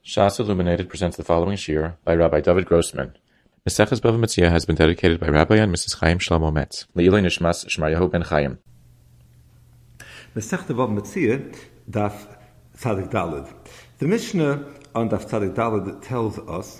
Shas Illuminated presents the following shir by Rabbi David Grossman. Maseches Bava Metzia has been dedicated by Rabbi and Mrs. Chaim Shlomo Metz. Le'iloi Nishmas Shmaryahu ben Chaim. Masechta Bava Metzia, Daf Tzadik Daled. The Mishnah on Daf Tzadik Daled tells us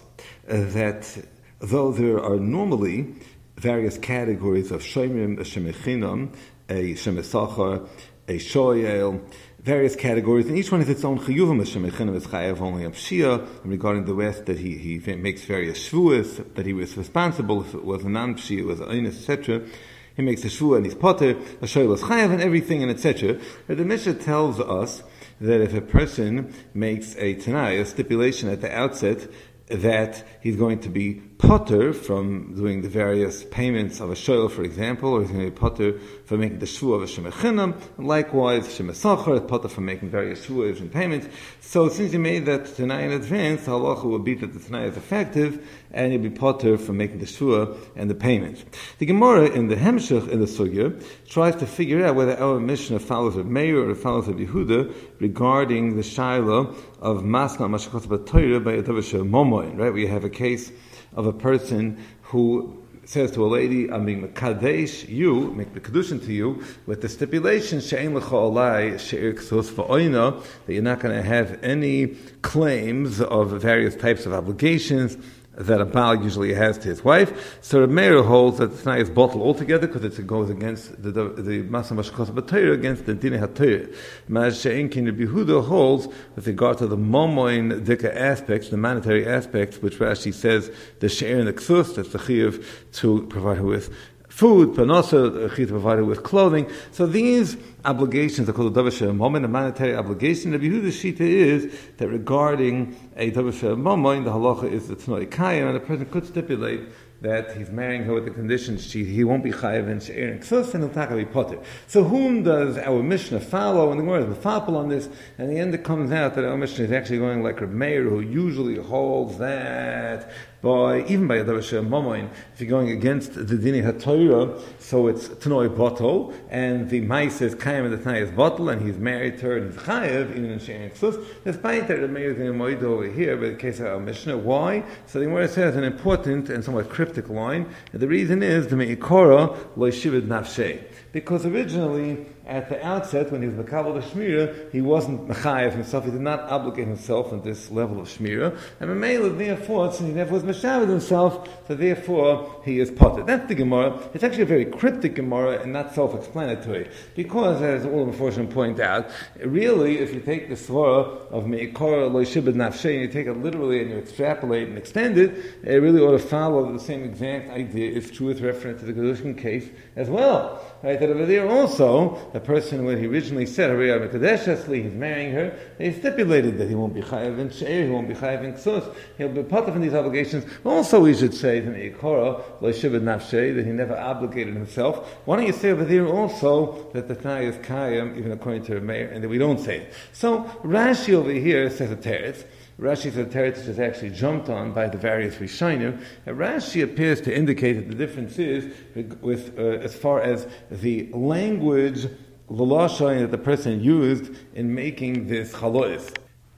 that though there are normally various categories of Shomrim, a Shemechinam, a Shemesachar, a Shoyel, various categories, and each one has its own chiyuvim. A Shemechinam is chayav only on Pshia, and regarding the rest that he makes various shvuas, that he was responsible if it was a non-Pshia, it was an Einis, etc. He makes a shvua and he's potter, a Shoyel is chayav and everything, and etc. But the Mishnah tells us that if a person makes a Tanai, a stipulation at the outset, that he's going to be potter from doing the various payments of a shoyel, for example, or he's going to be potter from making the shvuah of a shemechinam, and likewise shemesachar is potter from making various shvuahs and payments. So since he made that tanai in advance, the halacha will be that the tanai is effective, and he'll be potter from making the shvuah and the payments. The Gemara in the Hemshech in the Sugya tries to figure out whether our Mishnah follows of Meir or follows of Yehuda regarding the shaila of masna mashakos b'Torah by Adavisha Momoin. Right, we have a case of a person who says to a lady, I'm being mekadesh you, make the kedushin to you, with the stipulation she'ein lecha olai she'ir ksos v'oina, that you're not going to have any claims of various types of obligations that a Baal usually has to his wife. So Reb Meir holds that the Tanai is bottled altogether because it goes against the Masa Mashkos B'Torah, against the Dinei HaTorah. Maz She'enkin Reb Yehuda holds with regard to the Momoin Dika aspects, the monetary aspects, which Rashi says the She'er and the Ksus, that's the Chiyuv to provide her with food, but also to provide her with clothing. So these obligations are called the Davar She'er, a monetary obligation. The Yehuda's shita is that regarding a Davar She'er, the halacha is the Tanoi Kayim, and a person could stipulate that he's marrying her with the condition he won't be chayav and she'er and ksus, and he'll be potter. So whom does our Mishnah follow? And the Gemara is mefapel on this, and in the end it comes out that our Mishnah is actually going like Reb Meir, who usually holds that even by a Davar She'er Momoin, if you're going against the Dinei HaTorah, so it's Tanoi Botol, and the Mais is Kayim and the Tanai is Botol, and he's married to her and he's chayav, even in she'er and ksus, despite that Reb Meir is going to moid over here, but in the case of our Mishnah, why? So the Gemara says an important and somewhat cryptic line, and the reason is the Me'ikora lo yishived nafshei. Because originally, at the outset, when he was Makabal the Shmira, he wasn't Mechayev himself, he did not obligate himself on this level of Shmira, and Mamela, therefore, since he never was Meshavid himself, so therefore he is potter. That's the Gemara. It's actually a very cryptic Gemara and not self-explanatory, because, as all the Meforshim point out, really, if you take the Svara of Me'ikor lo yishibed nafshei, and you take it literally and you extrapolate and extend it, it really ought to follow the same exact idea if true with reference to the Kedushin case as well. Right, that over there also, the person when he originally said, he's marrying her, they stipulated that he won't be chayav in she'er, he won't be chayav in ksus, he'll be part of these obligations. Also, we should say to Me'ikora, lo yishived nafshei, that he never obligated himself. Why don't you say over there also that the Tanai is kayam, even according to Meir, and that we don't say it? So, Rashi over here says a teretz. Rashi says a teretz is actually jumped on by the various Rishonim. Rashi appears to indicate that the difference is with as far as the language, the lashon that the person used in making this chalois.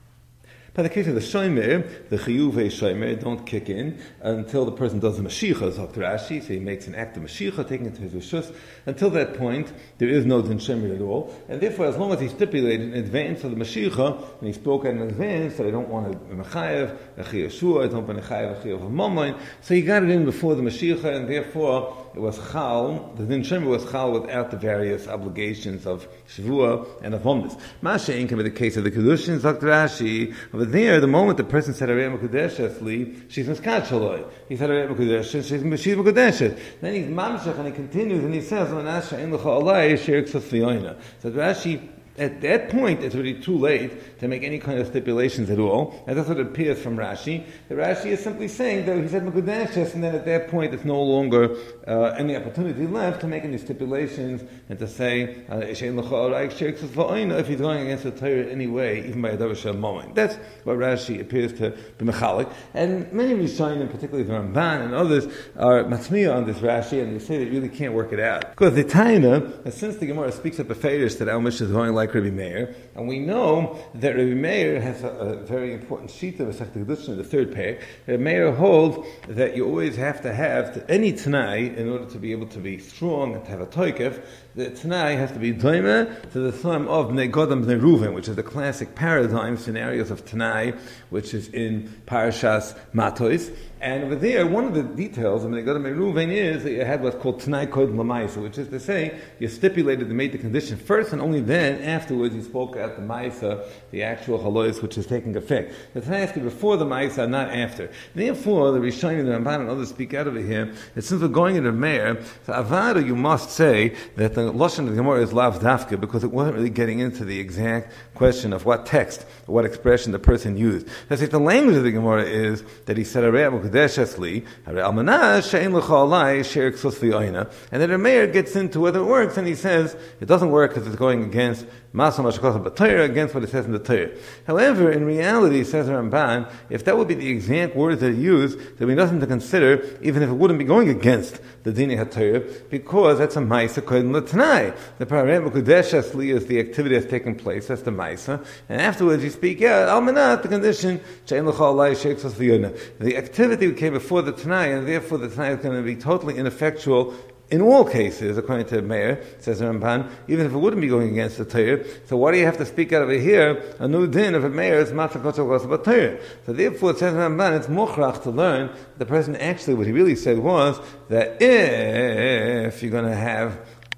By the case of the shomer, the chiyuvei shomer don't kick in until the person does the mashicha, as Dr. Rashi, so he makes an act of mashicha, taking it to his rishus. Until that point, there is no din shomer at all, and therefore, as long as he stipulated in advance of the mashicha, and he spoke in advance that I don't want a mechayev, a chiyashua, I don't want a chayev, a chiyav of mammon, so he got it in before the mashicha, and therefore it was chal. The din shomer was chal without the various obligations of shavua and of omnis. Masha can be the case of the kedushin, Dr. Rashi. Over there, the moment the person said Arei Mekudeshes, she's miskat shaloi. He said Arei Mekudeshes, she's Mekudeshes. Then he's mamshach and he continues and he says, "Manasha ein lecha olai she'er ksus v'yoina." So Rashi, at that point, it's already too late to make any kind of stipulations at all. And that's what it appears from Rashi. The Rashi is simply saying that he said Mekudeshes, and then at that point, it's no longer any opportunity left to make any stipulations and to say if he's going against the Torah anyway, even by a Davar She'er Momoin. That's what Rashi appears to be mechalik. And many Rishonim, particularly the Ramban and others, are matzmiya on this Rashi, and they say they really can't work it out. Because the Taina, since the Gemara speaks of a fetish that our Mishnah is going like like Rabbi Meir, and we know that Rabbi Meir has a very important sheet of Masechta Kedushin in the third parak. Rabbi Meir holds that you always have to have any Tanai in order to be able to be strong and to have a toikef. The Tanai has to be doime to the thumb of Bnei Gad and Bnei Reuven, which is the classic paradigm scenarios of Tanai, which is in Parashas Matos. And over there, one of the details of Bnei Gad and Bnei Reuven is that you had what's called Tanai Kod Lamaisa, which is to say, you stipulated and made the condition first, and only then, afterwards, you spoke out the Maisa, the actual Halois, which is taking effect. The Tanai has to be before the Maisa, not after. Therefore, the Rishonim, the Ramban, and others speak out over here that since we're going into Meir, so Avada, you must say that the Lashon of the Gemara is Lav Dafka, because it wasn't really getting into the exact question of what text, or what expression the person used. That's like the language of the Gemara is that he said, and then the Meir gets into whether it works, and he says it doesn't work because it's going against Masa Mashakasa B'Torah, against what it says in the Torah. However, in reality, says the Ramban, if that would be the exact words that he used, there would be nothing to consider, even if it wouldn't be going against the Dini HaTorah, because that's a Maisa Kodim L'Tanai. The Pararem B'Kodesh Asli is the activity that's taking place, that's the Maisa, and afterwards you speak out, Almanat, the condition, She'en L'Chal Alai Sheikh Sos V'Yona. The activity came before the Tanai, and therefore the Tanai is going to be totally ineffectual in all cases, according to Meir, says the Ramban, even if it wouldn't be going against the Torah. So why do you have to speak out over here? A new din of a Meir is matzah kosher kosher Torah. So therefore, it says the Ramban, it's mochrach to learn the person actually, what he really said was that if you're going to have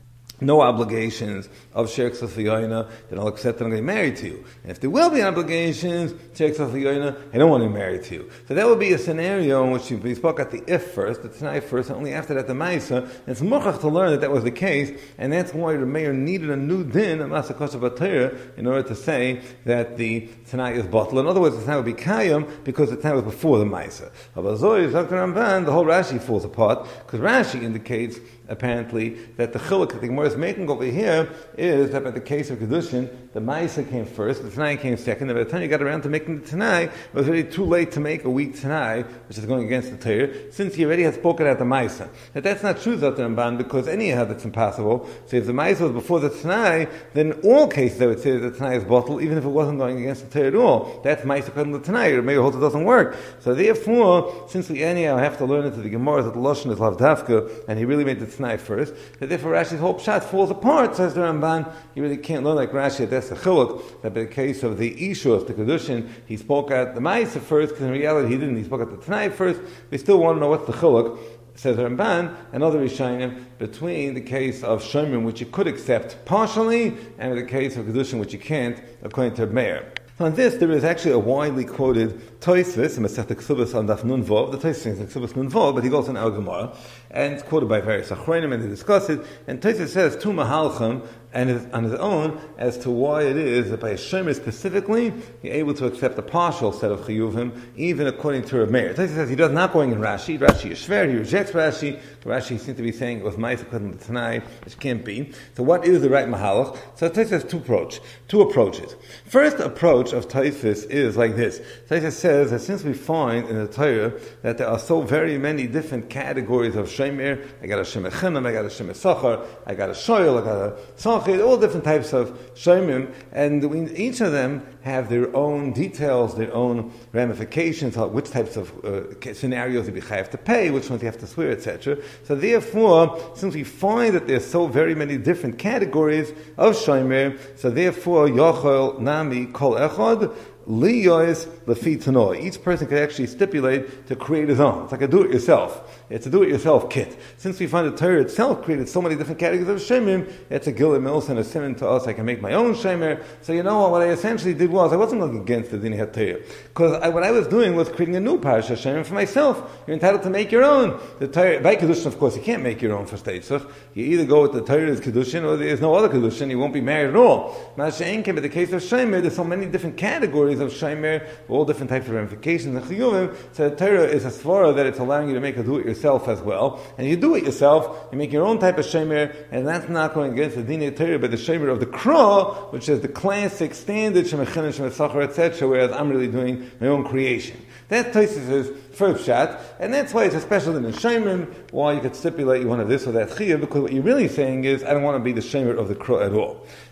no obligations of Sheikh Safiyona, then I'll accept that I'm going to be married to you. And if there will be obligations, Sheikh Safiyona, I don't want to be married to you. So that would be a scenario in which we spoke at the if first, the Tanai first, and only after that the Maisa. And it's muchach to learn that that was the case, and that's why the Meir needed a new din, a Masa Kosher B'Torah, in order to say that the Tanai is bottled. In other words, the Tanai would be Kayam, because the Tanai was before the Maisa. But Zohar, Dr. Ramban, the whole Rashi falls apart, because Rashi indicates apparently that the chiluk that the Gemara is making over here is that by the case of Kedushin, the Maisa came first, the Tanai came second, and by the time you got around to making the Tanai, it was already too late to make a weak Tanai, which is going against the Torah, since he already had spoken at the Maisa. That's not true, Zot Ramban, because anyhow that's impossible. So if the Maisa was before the Tanai, then in all cases I would say that the Tanai is bottled, even if it wasn't going against the Torah at all. That's Maisa Kadam the Tanai, or maybe holds it doesn't work. So therefore, since we anyhow have to learn into the Gemara that the Lashon is Lav Dafka, and he really made the Tanai first, that therefore Rashi's whole pshat falls apart, says the Ramban. You really can't learn like Rashi, that's the chiluk, that by the case of the Ishus, the Kedushin, he spoke at the Maisa first, because in reality he didn't, he spoke at the Tanai first. We still want to know what's the chiluk, says the Ramban, and other Rishonim, between the case of Shomrim, which you could accept partially, and the case of Kedushin, which you can't, according to Meir. On this, there is actually a widely quoted Tosfos in Masechta Ksubos on Daf Nun Vav. The Tosfos is in Ksubos Nun Vav, but he goes in Al Gemara, and it's quoted by various Achronim, and they discuss it. And Tosfos says two mahalchim, and on his own, as to why it is that by a Shomer specifically, you're able to accept a partial set of chiyuvim, even according to Rav Meir. Tosfos says he does not going in Rashi. Rashi is shver, he rejects Rashi. Rashi seems to be saying it was Ma'aseh Kedem L'Tanai, which can't be. So what is the right mahalach? So Tosfos has two approaches. First approach of Tosfos is like this. Tosfos says that since we find in the Torah that there are so very many different categories of Shomer, I got a Shomer Chinam, I got a Shomer Sachar, I got a Shoyel, I got a Sachar, all different types of Shomim, and each of them have their own details, their own ramifications, which types of scenarios you have to pay, which ones you have to swear, etc. So therefore, since we find that there's so very many different categories of Shomer, so therefore, Yochel Nami Kol Echad, Liyos Lefi Tanoi. Each person can actually stipulate to create his own. It's like a do-it-yourself. It's a do-it-yourself kit. Since we find the Torah itself created so many different categories of Shemim, it's a Gilad Mills and a simon to us. I can make my own Shemer. So you know what I essentially did was, I wasn't going against the Din HaTorah. Because what I was doing was creating a new Parasha Shemer for myself. You're entitled to make your own. The Torah, by Kedushin, of course, you can't make your own for Steitzach. You either go with the Torah's Kedushin, or there's no other Kedushin. You won't be married at all. Masha'en came, but the case of Shemer, there's so many different categories of Shemer, all different types of ramifications and chiyuvim. So the Torah is a svara that it's allowing you to make a do-it-yourself as well. And you do it yourself, you make your own type of shemer, and that's not going against the din of Torah, but the shemer of the Kra, which is the classic standard shemer chinam, shemer sachar, etc., whereas I'm really doing my own creation. That Tosfos is first shot, and that's why it's a special in the shemer, why you could stipulate you want to this or that chiyuv, because what you're really saying is, I don't want to be the shemer of the Kra at all.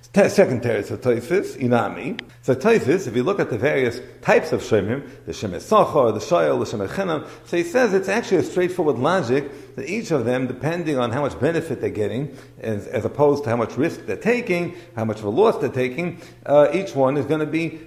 Second teretz of Tosfos, Inami. So Tosfos, if you look at the various types of Shemim, the Shemer Sachar, the Shoyel, the Shemer Chinam, so he says it's actually a straightforward logic that each of them, depending on how much benefit they're getting, as opposed to how much risk they're taking, how much of a loss they're taking, each one is going to be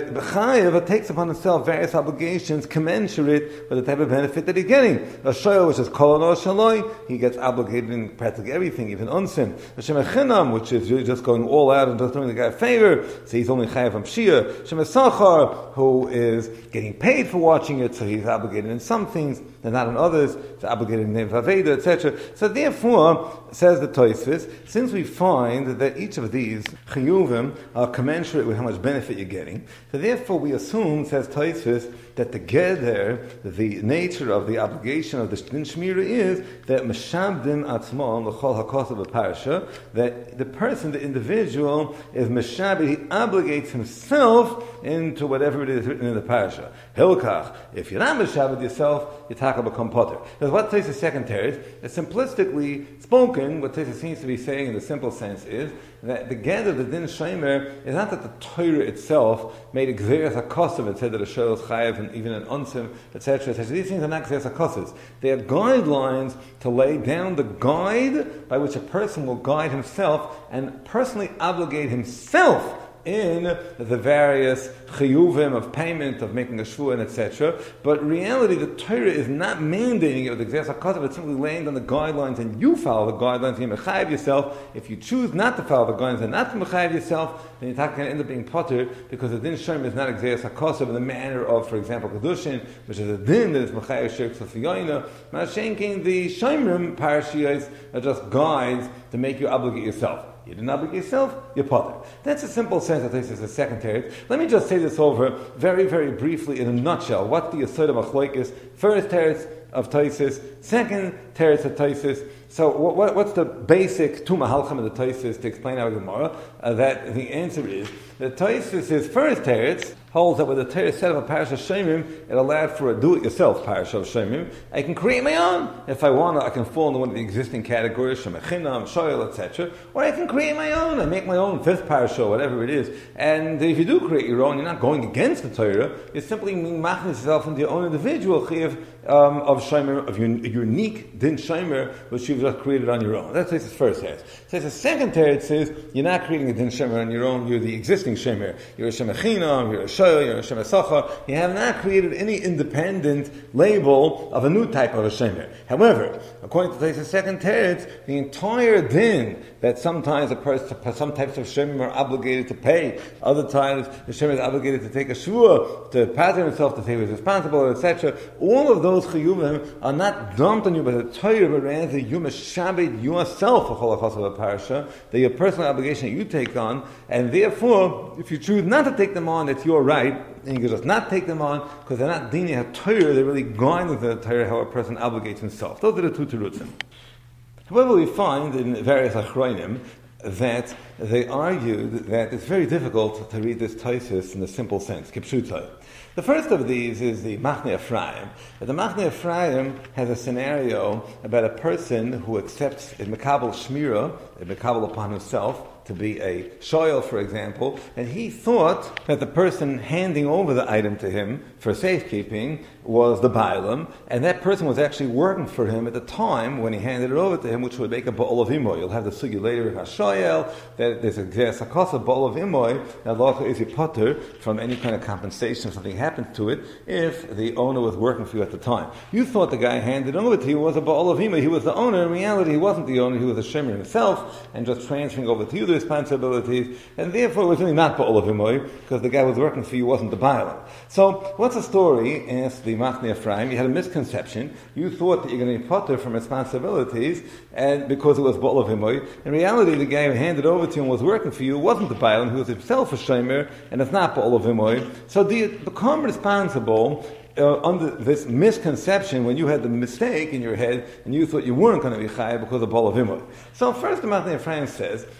Chayev takes upon himself various obligations commensurate with the type of benefit that he's getting. A shoyel, which is kol no shaloi, he gets obligated in practically everything, even unsin. A shemer chinam, which is really just going all out and just doing the guy a favor, so he's only chayev from shia. Shemer sachar, who is getting paid for watching it, so he's obligated in some things and not in others. He's obligated in name vaveda, etc. So therefore, says the Tosfos, since we find that each of these chiyuvim are commensurate with how much benefit you're getting, so therefore we assume, says Tosfos, that the geder, the nature of the obligation of the din shmira is that meshabdin atzmon l'chol hakosav parasha, that the person, the individual, is meshabed, he obligates himself into whatever it is written in the parasha. Hilkach, if you're not meshabed yourself, you taka become potter. Because what Tosfos second teretz is simplistically spoken, what Tosfos seems to be saying in the simple sense is that the geder, the din shomer, is not that the Torah itself made a gzeres hakosav and said that a shoyel is chayev and even an unsim, etc., etc. These things are not gzeres hakosas. They are guidelines to lay down the guide by which a person will guide himself and personally obligate himself in the various chiyuvim of payment, of making a shvuah, etc. But in reality, the Torah is not mandating it with the gzeres hakosov, it's simply laying down the guidelines, and you follow the guidelines, and you mechayev yourself. If you choose not to follow the guidelines and not to mechayev yourself, then you're not going to end up being potter, because the din shem is not a gzeres hakosov in the manner of, for example, kedushin, which is a din that is mechayev shirk sofiyoyna. Mashenking, the shemrim parashiyos are just guides to make you obligate yourself. You didn't obligate yourself, you're potter. That's a simple sense of this is the second teretz. Let me just say this over very, very briefly in a nutshell. What's the yesod of achloikis? First teretz of Tosfos, second teretz of Tosfos. So what's the basic tu mahalchim of the Tosfos to explain our Gemara? That the answer is that Tosfos' first teretz holds that with the Torah set of a parasha shemim, it allowed for a do-it-yourself parasha of shemim. I can create my own. If I want to, I can fall into one of the existing categories, shemechinam, shoyel, etc. Or I can create my own. I make my own fifth parasha, whatever it is. And if you do create your own, you're not going against the Torah. You're simply maching yourself into your own individual chiyuv of shemim, of your unique din shemer, which you've just created on your own. That's his first teretz. So the second teretz says you're not creating a din shemer on your own. You're the existing shemer. You're a shemechinam. You're a shoyel, you're a shemer sachar. You have not created any independent label of a new type of a shemer. However, according to the second teretz, the entire din that sometimes a person, some types of shemer are obligated to pay, other times the shemer is obligated to take a shvuah, to pattern himself, to say he was responsible, etc. All of those chiyuvim are not dumped on you by the Torah, but rather you meshabed yourself a cholachos of a parasha. They're your personal obligation that you take on, and therefore, if you choose not to take them on, that's your right, and you can just not take them on, because they're not dining a Torah, they're really going with the Torah, how a person obligates himself. Those are the two terutzim. However, we find in various achronim that they argued that it's very difficult to read this Tosfos in the simple sense, kipshutai. The first of these is the Machne Ephraim. The Machne Ephraim has a scenario about a person who accepts a mekabel shmira, a mekabel upon himself, to be a shoyel, for example, and he thought that the person handing over the item to him for safekeeping was the Bailam, and that person was actually working for him at the time when he handed it over to him, which would make a Ba'ol of Imoy. You'll have the sugi later in HaShoyel, that there's a Sakasa Ba'ol of Imoy, that Allah is a potter from any kind of compensation if something happens to it, if the owner was working for you at the time. You thought the guy handed over to you was a Ba'ol of Imoy, he was the owner. In reality, he wasn't the owner, he was a Shemer himself, and just transferring over to you the responsibilities, and therefore it was really not Ba'ol of Imoy, because the guy who was working for you wasn't the Bailam. So, what's the story? Asked the Machne Ephraim. You had a misconception. You thought that you're going to be potter from responsibilities, and because it was Ba'ol of Imoy. In reality, the guy who handed over to you and was working for you wasn't the Bailam, he was himself a Shemer, and it's not Ba'ol of Imoy. So do you become responsible under this misconception when you had the mistake in your head and you thought you weren't going to be chayav because of Ba'ol of Imoy? So first the Machne Ephraim says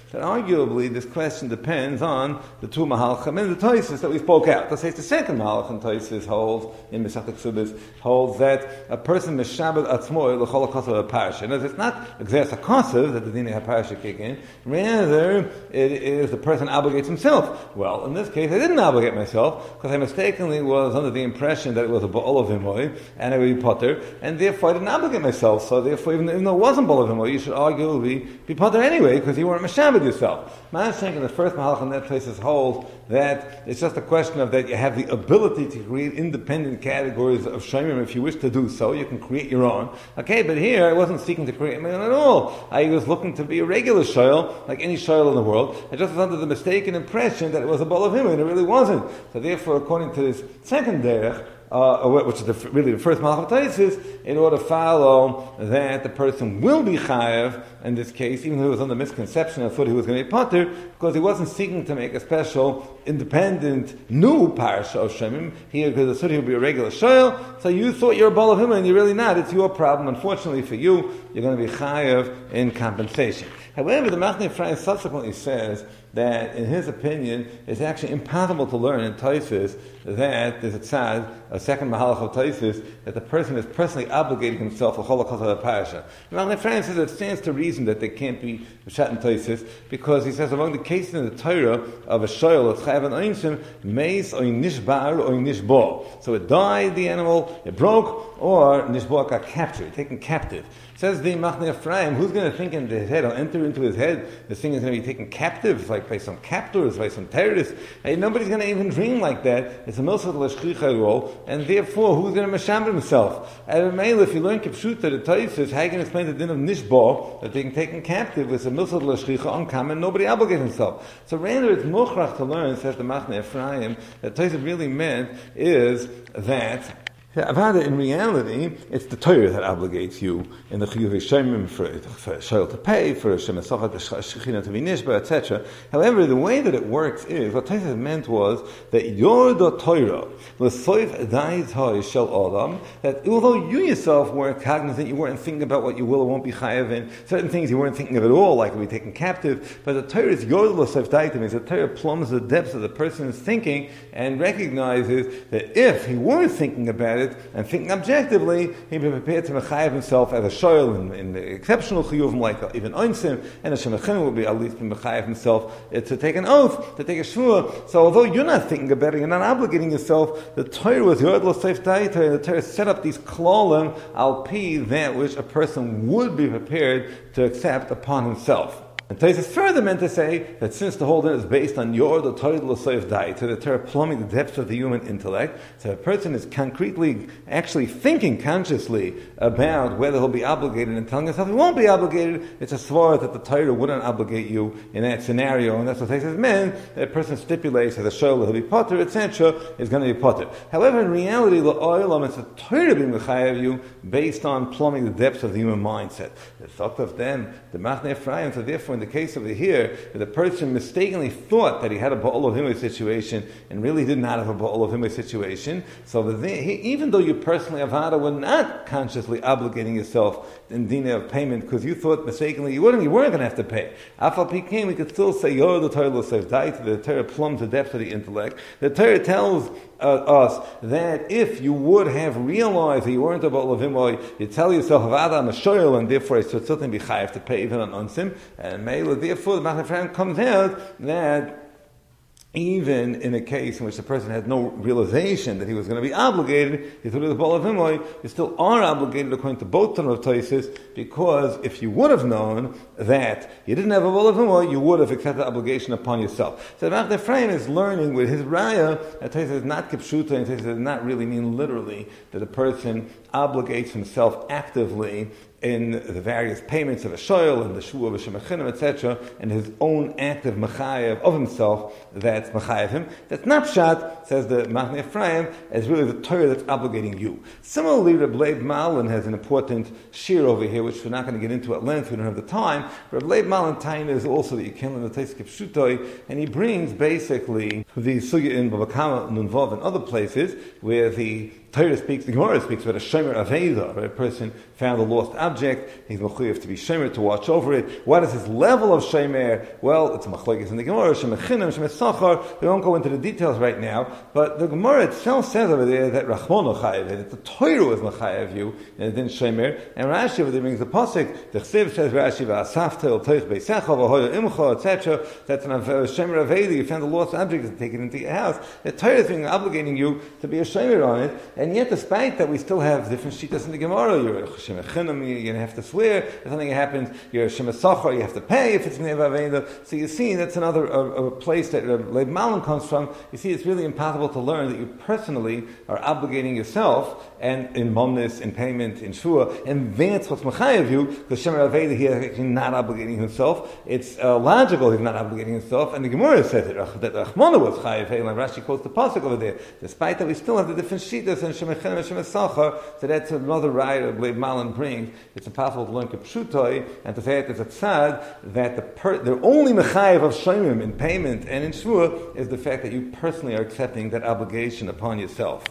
that arguably this question depends on the two Mahalchim and the Tosfos that we spoke out. Let's say it's the second Mahalch in Tosfos holds, in Masechet Ksubis, holds that a person Meshabed Atzmoi l'chol hakasav ha'parasha. And it's not Gzeras HaKasav that the Dinei HaParasha kick in, rather it is the person obligates himself. Well, in this case, I didn't obligate myself because I mistakenly was under the impression that it was a Ba'ol of Himoy and I would be potter, and therefore I didn't obligate myself. So therefore, even though it wasn't Ba'ol of Himoy, you should arguably be potter anyway because you weren't Meshabed yourself. I'm saying in the first Mahalach in that place is hold that it's just a question of that you have the ability to create independent categories of Shomim if you wish to do so. You can create your own. Okay, but here I wasn't seeking to create my own at all. I was looking to be a regular shoyl, like any shoyl in the world. I just was under the mistaken impression that it was a ball of him, and it really wasn't. So therefore, according to this second derech, which is really the first Malach of Tosfos, in order to follow that the person will be chayav in this case, even though he was under misconception, I thought he was going to be potter, because he wasn't seeking to make a special, independent, new parasha of Shemim. Here, because I thought he would be a regular shoyl, so you thought you're a ball of him, and you're really not. It's your problem. Unfortunately for you, you're going to be chayav in compensation. However, the Machne Ephraim subsequently says that, in his opinion, it's actually impossible to learn in Tosfos that there's a tzad, a second Mahalach of Tosfos, that the person is personally obligating himself to Chol HaKasav HaParasha. Machne Ephraim says it stands to reason that they can't be Pshat in Tosfos, because he says among the cases in the Torah of a shoyl that's chayav an einshim, meis or nishbar or nishbo. So it died, the animal, it broke, or nishbo got captured, taken captive. Says the Machne Ephraim, who's going to think in his head or enter into his head this thing is going to be taken captive, like by some captors, by some terrorists? And nobody's going to even dream like that. It's a milsad l'shchicha role, and therefore, who's going to masham himself? And if you learn Kipshuta, the Tosfos, how you can explain the din of nishbo, that being taken captive is a milsad l'shchicha uncommon, nobody obligates himself. So rather, it's mochrach to learn, says the Machne Ephraim, that Tosfos really meant is that Avada, in reality, it's the Torah that obligates you in the Chiyuv Shemim for Shoyl to pay, for Shemesachat Shechina to be Nishba, etc. However, the way that it works is, what Tosfos meant was that you're the Torah, l'soif dais hay shel adam, that although you yourself weren't cognizant, you weren't thinking about what you will or won't be chayav in, certain things you weren't thinking of at all, like to be taken captive, but the Torah is your l'soif daitim, is the Torah plumbs the depths of the person's thinking and recognizes that if he were thinking about it and thinking objectively, he'd be prepared to mechayev himself as a shoyl in the exceptional chiyuvim like even oinsim, and a shemachin would be at least mechayev himself to take an oath, to take a shvur. So although you're not thinking about it, you're not obligating yourself, the Torah was your l'seif daita, the Torah set up these klolim al pi, that which a person would be prepared to accept upon himself. And Tosfos further meant to say that since the whole din is based on your the Torah l'soif daita, the Torah plumbing the depths of the human intellect, so a person is concretely, actually thinking consciously about whether he'll be obligated and telling himself he won't be obligated, it's a svara that the Torah wouldn't obligate you in that scenario, and that's what Tosfos meant, that a person stipulates that the shoyl he'll be potter, etc., is going to be potter. However, in reality, the oilam, it's the Torah being mechayev you based on plumbing the depths of the human mindset. The thought of them, the Machne Ephraim, so therefore in the case over here, that the person mistakenly thought that he had a Ba'ol of Himay situation and really did not have a Ba'ol of Himay situation. So even though you personally, Avada, were not consciously obligating yourself in dinah of payment because you thought mistakenly you weren't going to have to pay. Afal Pikim, we could still say, Yor the Torah l'seif daita, the Torah plumbs the depth of the intellect. The Torah tells us that if you would have realized that you weren't a Ba'ol of Himay, you tell yourself, Avada, I'm a shoyl, and therefore I should certainly be chayav to pay even on unsim, and therefore, the Machne Ephraim comes out that even in a case in which the person had no realization that he was going to be obligated, he thought it was Ba'ol of Himoy, you still are obligated according to both Tanur of Tosfos, because if you would have known that you didn't have a Ba'ol of Himoy, you would have accepted the obligation upon yourself. So the Machne Ephraim is learning with his raya that Tosfos is not kipshuta, and Tosfos does not really mean literally that a person obligates himself actively in the various payments of a shoyl and the shvu of a shemachinim, etc., and his own active mechayev of himself that's mechayev him. That's not pshat, says the Machne Ephraim, as really the Torah that's obligating you. Similarly, Reb Leib Malin has an important shir over here, which we're not going to get into at length, we don't have the time. Reb Leib Malin Taina is also that you can learn the Tosfos Kipshutoi, and he brings basically the sugya in Bava Kama Nunvav and other places, where the Torah speaks, the Gemara speaks about a shomer aveda, right? A person found a lost object, he's mechuyev to be shomer, to watch over it. What is his level of shomer? Well, it's a machlokes in the Gemara, shemechinam, shemesachar. We won't go into the details right now, but the Gemara itself says over there that Rachmano chayev, that the Torah was mechayev you, and it didn't shomer. And Rashi over there brings the pasuk. The Chsiv says Rashi v'asafta el toich beisecha v'hoya imcha, etc. That's an shomer aveda. You found a lost object to take it into your house. The Torah is being obligating you to be a shomer on it, and yet despite that we still have different shittas in the Gemara. You're a shemechinam, you're going to have to swear. If something happens, you're a shemesachar, you have to pay if it's neva aveda. So you see, that's another a place that Leib Malin comes from. You see, it's really impossible to learn that you personally are obligating yourself, and in momnis, in payment, in shua, and that's what's mechayev you, because shemer aveda, he is actually not obligating himself. It's logical he's not obligating himself, and the Gemara says that Rachmana was chayev, and Rashi quotes the pasuk over there. Despite that, we still have the different shittas and shemechin and shemesachar, so that's another right of Leib Malin brings. It's impossible to learn kepshutoi, and to say it as a tzad, that the only mechayev of shemim in payment and in shua is the fact that you personally are accepting that obligation upon yourself.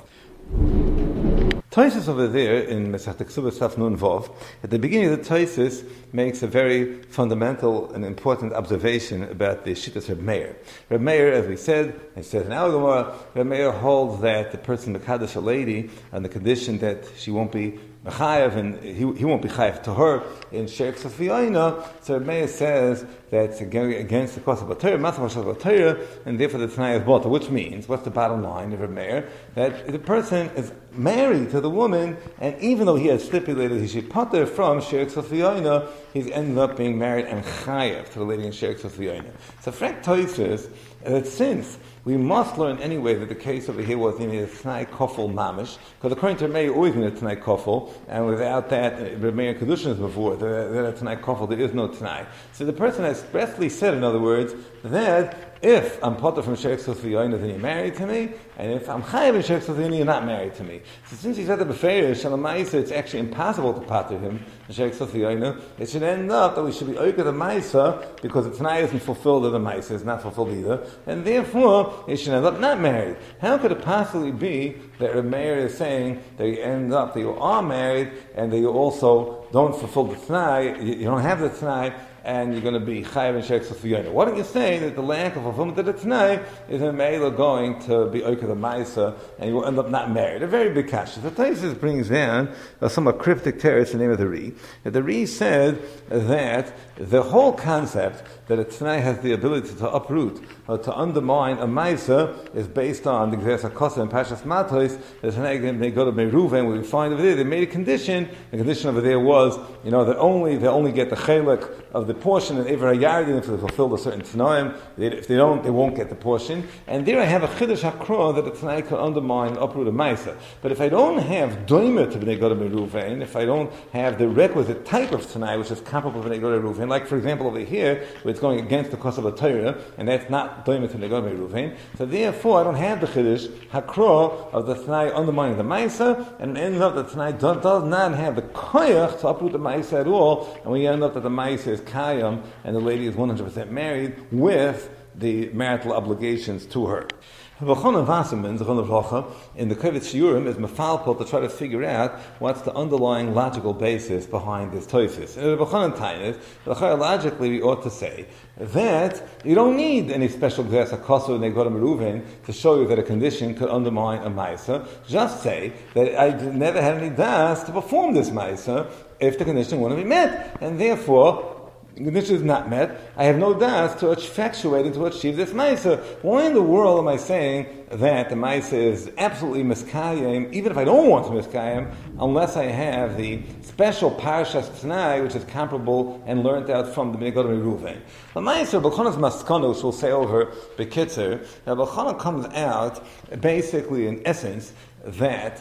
Taisus over there in Masechet Ksubas Saf Nun Vav, at the beginning of the Taisus makes a very fundamental and important observation about the Shittas Reb Meir. Reb Meir, as we said, it says in our Gemara, Reb Meir holds that the person mekadosh a lady on the condition that she won't be mechayev and he won't be chayev to her in Sheikh Safiyayna. So Reb Meir says that's against the cost of Torah, matzah Torah, and therefore the Tanai is bought, which means, what's the bottom line of Reb Meir? That the person is married to the woman, and even though he has stipulated he should pater from Sheikh Safiyayna, he's ended up being married and chayev to the lady in Sheikh Safiyayna. So Frank Toy says that since we must learn anyway that the case over here was in a Tanai Kofel Mamish, because according to Reb Meir, always in a Tanai Kofel, and without that, Reb Meir Kedushin is before, that a Tanai Kofel, there is no Tanai. So the person has expressly said, in other words, that if I'm potter from Sheikh Safiyayna, then you're married to me, and if I'm chayev in Sheikh Safiyayna, you're not married to me. So since he said the Beferish, Shalamaisa, it's actually impossible to pater him in Sheikh Safiyayna, it should end up that we should be oika the Maisa, because the Tanai isn't fulfilled, or the Maisa is not fulfilled either, and therefore, he should end up not married. How could it possibly be that Reb Meir is saying that you end up, that you are married, and that you also don't fulfill the Tanai, you don't have the Tanai, and you're going to be chayav and sheikh safiyayna? Why don't you say that the lack of fulfillment of the Tanai is in Meila going to be oika the Maisa, and you will end up not married? A very big kasha. The Taisus brings down a somewhat cryptic teretz in the name of the Ri. That the Ri said that the whole concept that a Tanai has the ability to uproot or to undermine a Maisa is based on the Gzeres HaKosa and Pashas Matos. The Tanai, they go to Meruven, we find over there, they made a condition. The condition over there was, that they only get the chelik of the portion, and Ever HaYardim, if they fulfill a certain Tanaim. If they don't, they won't get the portion. And there I have a Chiddush HaKra that the Tanai can undermine, uproot a Maisa. But if I don't have Doimer to Bnei Goda Meruven, if I don't have the requisite type of Tanai, which is comparable to Bnei Goda Meruven, like for example over here, where it's going against the cost of a Torah, and that's not Doimer to Bnei Goda Meruven, so therefore I don't have the Chiddush HaKra of the Tanai undermining the Maisa, and end up that the Tanai does not have the Koyach to uproot the Maisa at all, and we end up that the Maisa is Kayam, and the lady is 100% married with the marital obligations to her. V'chon Vasserman, in the Kovetz Shiurim, is mefalpel to try to figure out what's the underlying logical basis behind this Tosis. And in V'chon Tainis, logically we ought to say that you don't need any special Gzeres HaKosa and Negoda Meruven to show you that a condition could undermine a Maisa. Just say that I never had any das to perform this Maisa if the condition wouldn't be met, and therefore the condition is not met, I have no das to effectuate and to achieve this Maisa. Why in the world am I saying that the Maisa is absolutely miskayim, even if I don't want to miskayim, unless I have the special Parashas Tanai, which is comparable and learned out from the Bnei Goda Meruven? The Maisa, B'chona's Maskana, which we'll say over B'kitzer, B'chona comes out basically in essence that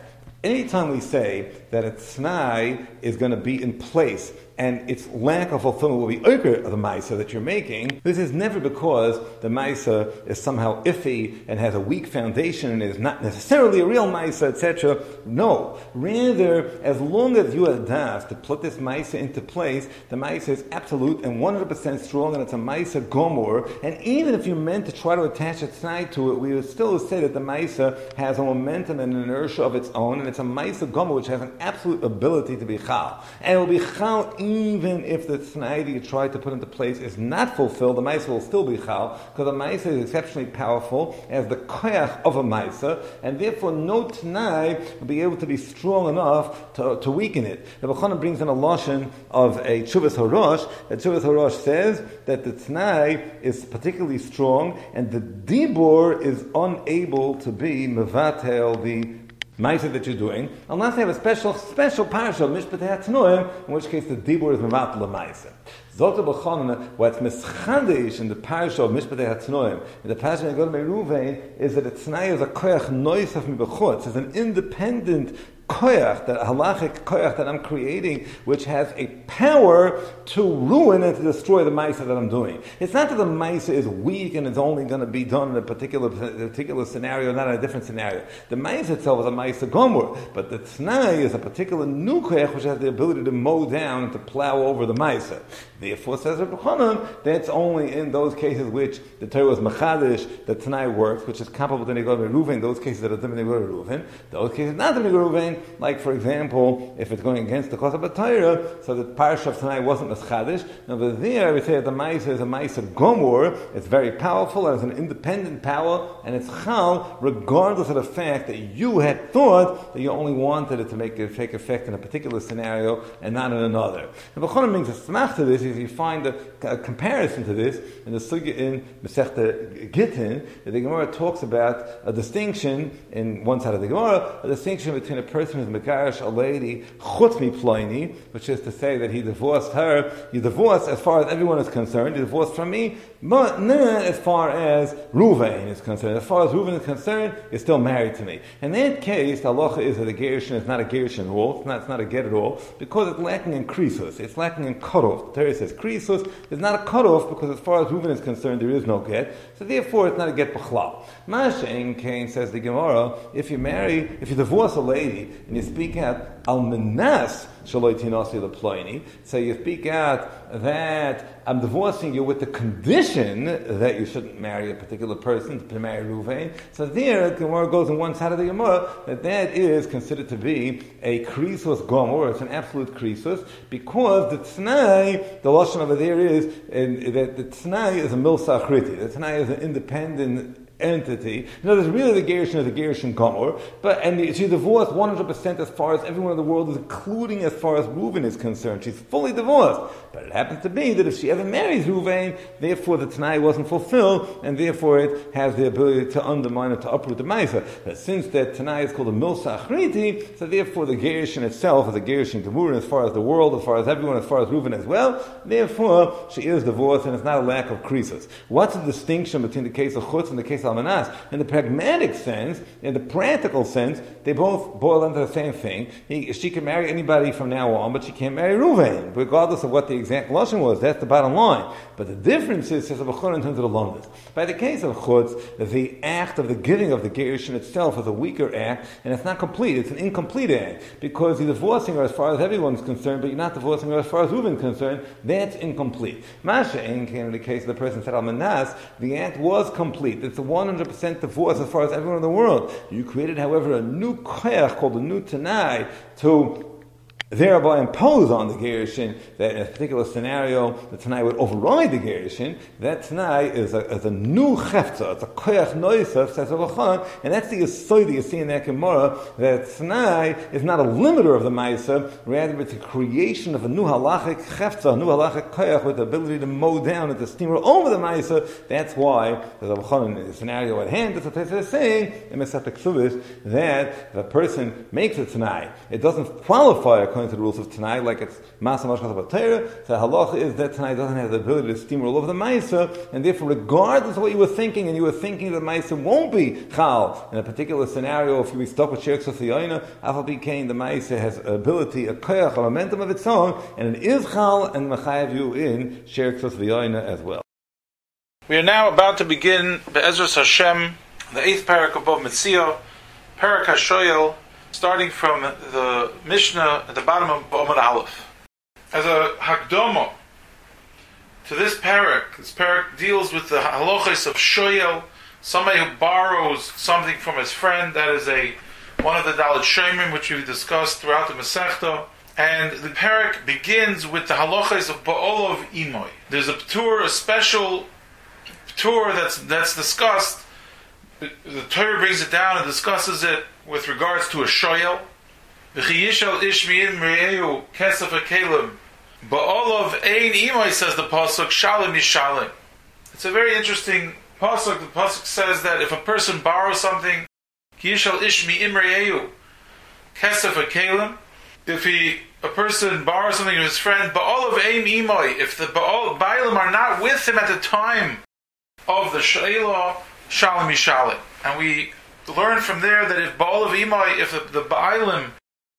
anytime we say that a t'nai is going to be in place and its lack of fulfillment will be oker of the Maisa that you're making, this is never because the Maisa is somehow iffy and has a weak foundation and is not necessarily a real Maisa, etc. No. Rather, as long as you have das to put this Maisa into place, the Maisa is absolute and 100% strong, and it's a Maisa gomor. And even if you're meant to try to attach a t'nai to it, we would still say that the Maisa has a momentum and an inertia of its own, and it's a Maisa gomor which has an absolute ability to be chal. And it will be chal even if the t'nai that you try to put into place is not fulfilled. The Maisa will still be chal, because the Maisa is exceptionally powerful as the koyach of a Maisa, and therefore no t'nai will be able to be strong enough to weaken it. The Bechana brings in a lashon of a Tshuvas Harosh. The Tshuvas Harosh says that the t'nai is particularly strong, and the dibur is unable to be mevatel the Maisa that you're doing, unless they have a special parsha of Mishpatei HaTanoim, in which case the dibur is mevatel the Maisa. Zot B'chana, what's mischadesh in the parsha of Mishpatei HaTanoim, in the parsha of Yegod Meruvain, is that a t'nai is a koyach noisaf mibachutz, it's an independent koyach, that halachic koyach that I'm creating, which has a power to ruin and to destroy the Maisa that I'm doing. It's not that the Maisa is weak and it's only going to be done in a particular scenario, not in a different scenario. The Maisa itself is a Maisa gomor, but the t'nai is a particular new koyach which has the ability to mow down and to plow over the Maisa. Therefore, says Reb Chanan, that's only in those cases which the Torah was machadish, the t'nai works, which is comparable to Negod Meruvain, those cases that are different than Negod Meruvain, those cases not the Negod Meruvain, like for example, if it's going against the Kosa B'Torah, so the parsha of t'nai wasn't machadish. Now, but there we say that the Maisa is a Maisa gomor, it's very powerful, and it's an independent power, and it's chal, regardless of the fact that you had thought that you only wanted it to take effect in a particular scenario and not in another. And Reb Chanan brings a smach to this. You find a comparison to this in the sugya in Masechta Gittin. The Gemara talks about a distinction in one side of the Gemara, a distinction between a person who's megarish a lady chutz mi ploini, which is to say that he divorced her. You divorced as far as everyone is concerned. You divorced from me, but not as far as Ruvain is concerned. As far as Ruvain is concerned, you're still married to me. In that case, the halacha is that a gerushin is not a gerushin at all. It's not a get at all, because it's lacking in krisus. It's lacking in cutoff. The Torah says krisus is not a cutoff, because as far as Reuven is concerned, there is no get. So therefore, it's not a get b'chlal. Mashen Kain, says the Gemara, if you divorce a lady and you speak out al menas shaloi tinasi leploini, so you speak out that I'm divorcing you with the condition that you shouldn't marry a particular person, to marry Reuven. So there, the Gemara goes on one side of the Gemara that is considered to be a krisus gomor. It's an absolute krisus, because the t'nai, the lashon over there is that the t'nai is a milsa achriti. The t'nai is an independent entity. In other words, really the gerushin is a gerushin gomor, and she's divorced 100% as far as everyone in the world is, including as far as Reuven is concerned. She's fully divorced. But it happens to be that if she ever marries Reuven, therefore the t'nai wasn't fulfilled, and therefore it has the ability to undermine and to uproot the Maisa. But since that t'nai is called a milsa achriti, so therefore the gerushin itself is a gerushin gemur as far as the world, as far as everyone, as far as Reuven as well. Therefore, she is divorced, and it's not a lack of krisus. What's the distinction between the case of chutz and the case of almanas? In the pragmatic sense, in the practical sense, they both boil into the same thing. She can marry anybody from now on, but she can't marry Reuven, regardless of what the exact lashon was. That's the bottom line. But the difference is, says Abachon, in terms of the lumdus. By the case of chutz, the act of the giving of the gerushin itself is a weaker act, and it's not complete. It's an incomplete act, because you're divorcing her as far as everyone's concerned, but you're not divorcing her as far as Reuven is concerned. That's incomplete. Masha in the case of the person said almanas, the act was complete. It's a 100% divorce as far as everyone in the world. You created, however, a new koyach called a new t'nai to thereby impose on the gerushin that in a particular scenario the t'nai would override the gerushin. That t'nai is a new chefza, it's a koyach noisef, says Avachan, and that's the yisoy that you see in that Gemara, that t'nai is not a limiter of the Maisa, rather it's a creation of a new halachic chefza, a new halachic koyach with the ability to mow down and to steamer over the Maisa. That's why, as Avachan in the scenario at hand, that's what they're saying in Masechta Ksubis, that if a person makes a t'nai, it doesn't qualify a according to the rules of Tanai, like it's Masa Mashkas about Torah. The halacha is that Tanai doesn't have the ability to steamroll over the Maisa, and therefore, regardless of what you were thinking, and you were thinking that Maisa won't be Chal, in a particular scenario, if you be stuck with Sherik Sosiyayna, Afal Bikain, the Maisa has ability, a koyach, a momentum of its own, and it is Chal, and Mechayev you in Sherik Sosiyayna as well. We are now about to begin Be'ezras Hashem, the 8th parak of Bava Metzia, Parak HaShoyel, starting from the Mishnah at the bottom of Amud Aleph. As a Hakdama to this parak deals with the halachos of Shoyel, somebody who borrows something from his friend. That is one of the Dalet Shomrim, which we've discussed throughout the Masechta. And the parak begins with the halachos of Ba'olov Imoy. There's a special Torah that's discussed. The Torah brings it down and discusses it with regards to a shoyel. V'chiyishal ishmiin mre'eu kesef ha'kelim ba'olav ein imay, says the pasuk, shalim yishalim. It's a very interesting pasuk. The pasuk says that if a person borrows something, kiyishal ishmiin mre'eu kesef ha'kelim, if a person borrows something from his friend, ba'olav ein imay, if the ba'alim are not with him at the time of the Shayla, Shalom Yishalim. And we learn from there that if Baal of Imai, if the Baalim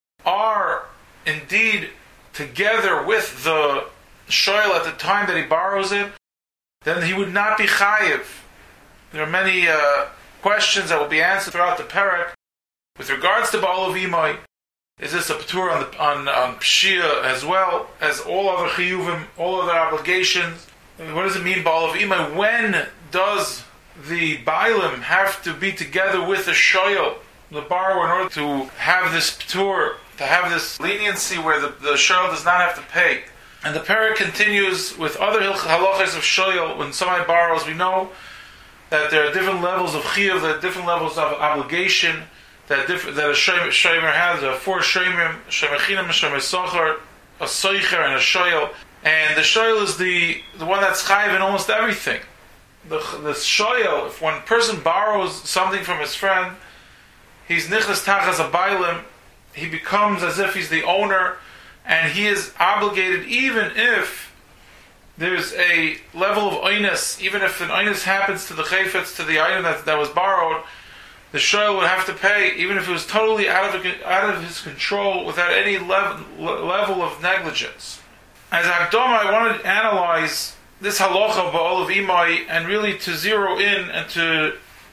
are indeed together with the Shayla at the time that he borrows it, then he would not be Chayiv. There are many questions that will be answered throughout the parak. With regards to Baal of Imai, is this a Patur on Pshia as well as all other Chiyuvim, all other obligations? What does it mean, Baal of Imai? When does the Bailim have to be together with the Shoyel, the borrower, in order to have this Ptur, to have this leniency where the Shoyel does not have to pay? And the parak continues with other halachas of Shoyel. When somebody borrows, we know that there are different levels of Chiyuv, there are different levels of obligation that a Shomer has. There are 4 Shomrim, Shomer Chinam, Shomer Socher, a Soicher, and a Shoyel. And the shoyel is the one that's chayiv in almost everything. The shoyel, if one person borrows something from his friend, he's nichnas tachas a bailim, he becomes as if he's the owner, and he is obligated even if there's a level of oinus, even if an oinus happens to the chayfetz, to the item that was borrowed, the shoyel would have to pay, even if it was totally out of his control, without any level of negligence. As Hakdama, I wanted to analyze this halacha ba'ol of imai and really to zero in and to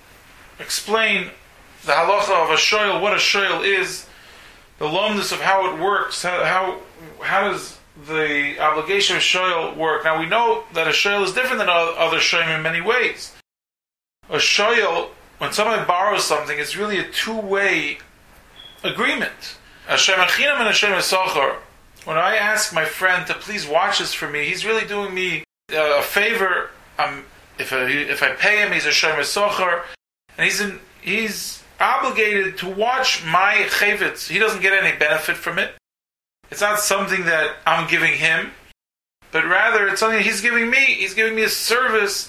explain the halacha of a shoyel, what a shoyel is, the lomness of how it works, how does the obligation of shoyel work. Now we know that a shoyel is different than other shoyim in many ways. A shoyel, when somebody borrows something, it's really a two-way agreement. A shemer chinam and a shemer socher. When I ask my friend to please watch this for me, he's really doing me a favor. If I pay him, he's a shomer socher, and he's obligated to watch my chayvetz. He doesn't get any benefit from it. It's not something that I'm giving him, but rather it's something he's giving me. He's giving me a service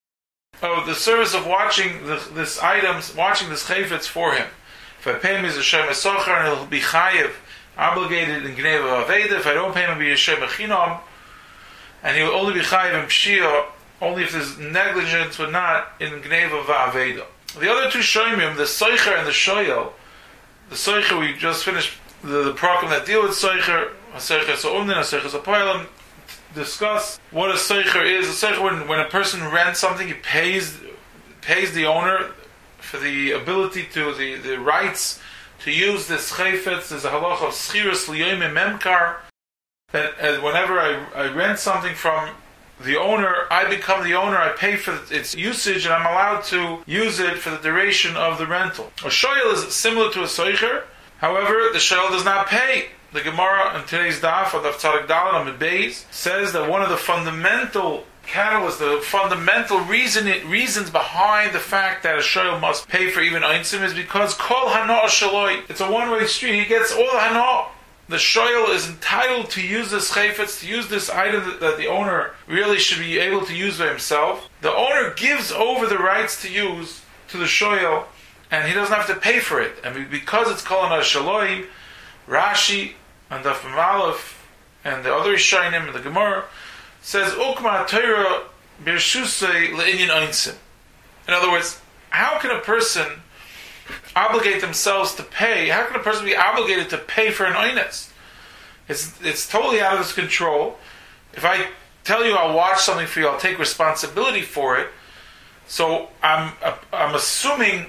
of watching this items, watching this chayvetz for him. If I pay him, he's a shomer socher, and he'll be chayiv, obligated in Gneva Aveda. If I don't pay him, it'll be a Shemer Chinam, and he will only be chayiv in Pshia, only if there's negligence, but not in Gneva Aveda. The other two Shomrim, the Soicher and the Shoyel, the Soicher, we just finished the program that deal with Soicher, Soicher So'umnin, Soicher So'poilam, discuss what a Soicher is. A Soicher, when a person rents something, he pays the owner for the ability to, the rights to use this chayfetz. There's a halacha of schiras liyoim memkar, that whenever I rent something from the owner, I become the owner, I pay for its usage, and I'm allowed to use it for the duration of the rental. A shoyel is similar to a soicher, however, the shoyel does not pay. The Gemara in today's daf, of Daf Tzadik Dalet on the Beis, says that one of the fundamental catalysts, the fundamental reasons behind the fact that a shoyel must pay for even einsim is because kol hana shaloi, it's a one-way street. He gets all the hana. The shoyel is entitled to use this chayfetz, to use this item that the owner really should be able to use by himself. The owner gives over the rights to use to the shoyel, and he doesn't have to pay for it. And because it's kol hana shaloi, Rashi and Daf Mem Aleph, and the other Rishonim, and the Gemara, says, Ukma Torah Birshusei Le'inyan Einsim. In other words, how can a person obligate themselves to pay? How can a person be obligated to pay for an oines? It's totally out of his control. If I tell you I'll watch something for you, I'll take responsibility for it. So I'm assuming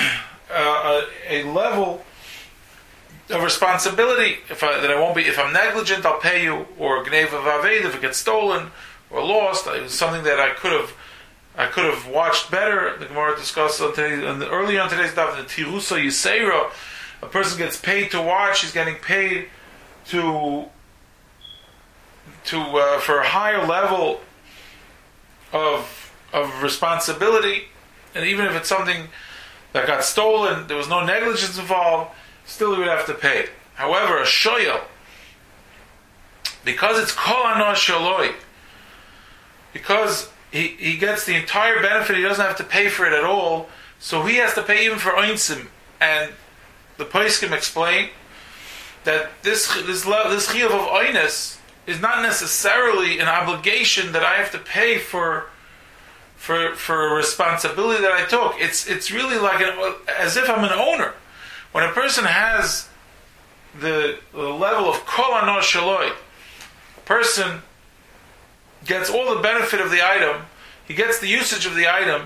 a level of responsibility. If I'm negligent, I'll pay you. Or gneva vaved, if it gets stolen or lost, it was something that I could have watched better. The Gemara discussed earlier on today's daf, the tirusa yiseira. A person gets paid to watch. He's getting paid to for a higher level of responsibility, and even if it's something that got stolen, there was no negligence involved, still he would have to pay. However, a shoyel, because it's kol ano shaloi, because he gets the entire benefit, he doesn't have to pay for it at all, so he has to pay even for oinsim. And the poskim explain that this chiyuv of oines is not necessarily an obligation that I have to pay for a responsibility that I took. It's really like as if I'm an owner. When a person has the level of kol ano shaloi, a person gets all the benefit of the item, he gets the usage of the item,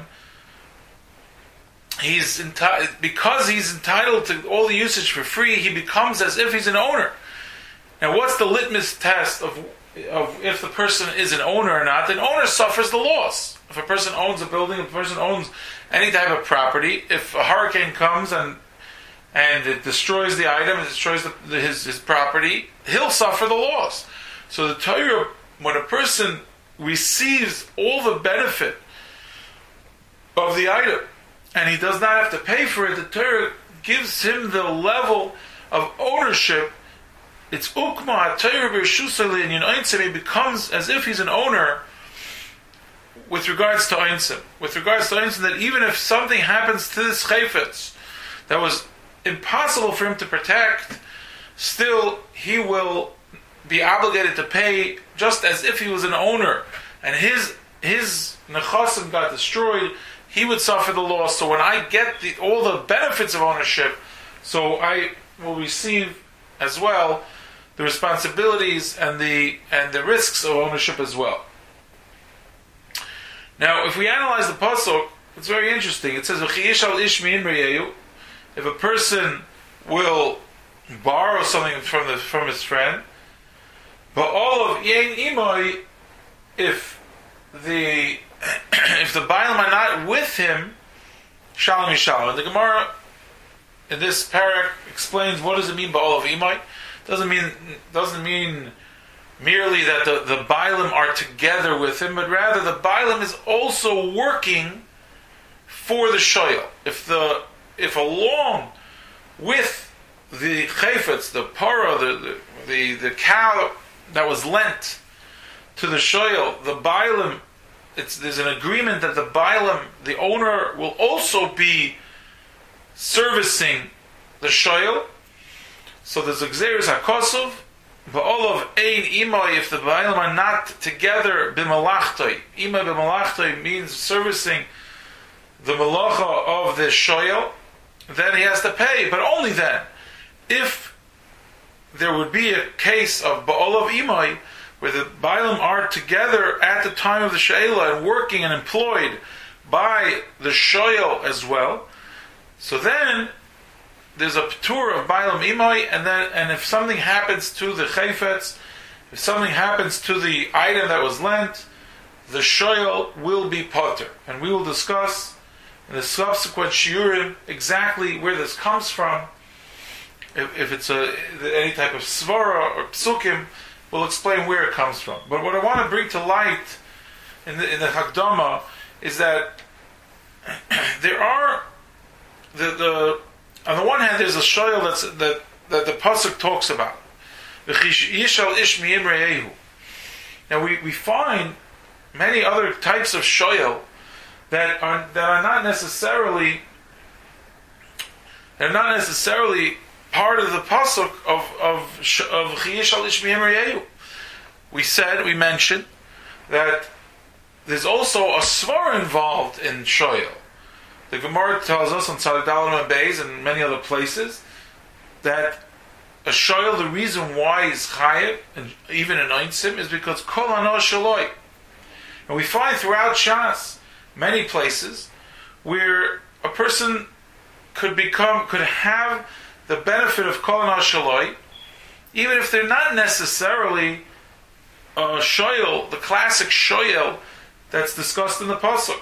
because he's entitled to all the usage for free, he becomes as if he's an owner. Now, what's the litmus test of if the person is an owner or not? The owner suffers the loss. If a person owns a building, if a person owns any type of property, if a hurricane comes and it destroys the item, it destroys his property, he'll suffer the loss. So the Torah, when a person receives all the benefit of the item and he does not have to pay for it, the Torah gives him the level of ownership. It's ukma Torah b'rshusei le'inyan einsim. He becomes as if he's an owner with regards to einsim. With regards to einsim, that even if something happens to this chayfetz that was impossible for him to protect, still he will be obligated to pay just as if he was an owner, and his nechasim got destroyed, he would suffer the loss. So when I get all the benefits of ownership, so I will receive as well the responsibilities and the risks of ownership as well. Now, if we analyze the pasuk, it's very interesting. It says, if a person will borrow something from his friend, but all of Yein Imoy, if the Bailam are not with him, Shalom Yishalom. And the Gemara in this parak explains what does it mean by all of Imoy. Doesn't mean merely that the Bailam are together with him, but rather the Bailam is also working for the shoyel. If along with the chayfetz, the para, the cow that was lent to the shoyel, the Bailam, there's an agreement that the Bailam, the owner, will also be servicing the shoyel. So there's a Gzeres HaKosov, but all of Ein Imai, if the Bailam are not together, B'malachtai. Imai B'malachtai means servicing the malacha of the shoyel, then he has to pay, but only then. If there would be a case of Ba'ol of Imai, where the Bailam are together at the time of the She'ela and working and employed by the shoyel as well, so then there's a p'tur of Bailam Imai, and if something happens to the chayfetz, if something happens to the item that was lent, the shoyel will be potter. And we will discuss in the subsequent shiurim exactly where this comes from. If it's any type of svara or psukim, we'll explain where it comes from. But what I want to bring to light in the Hakdama is that there are on the one hand, there's a shoyel that the pasuk talks about. Now we find many other types of shoyel that are not necessarily part of the pasuk of Chayish al Ish Me'imrei Yehu. We mentioned that there's also a svara involved in shoyel. The Gemara tells us on Tzadik Dalet and Beis and many other places that a shoyel, the reason why he's chayiv, and even in Einsim, is because kol hano shaloi. And we find throughout Shas many places where a person could have the benefit of kol hano shaloi, even if they're not necessarily a shoyel, the classic shoyel that's discussed in the pasuk.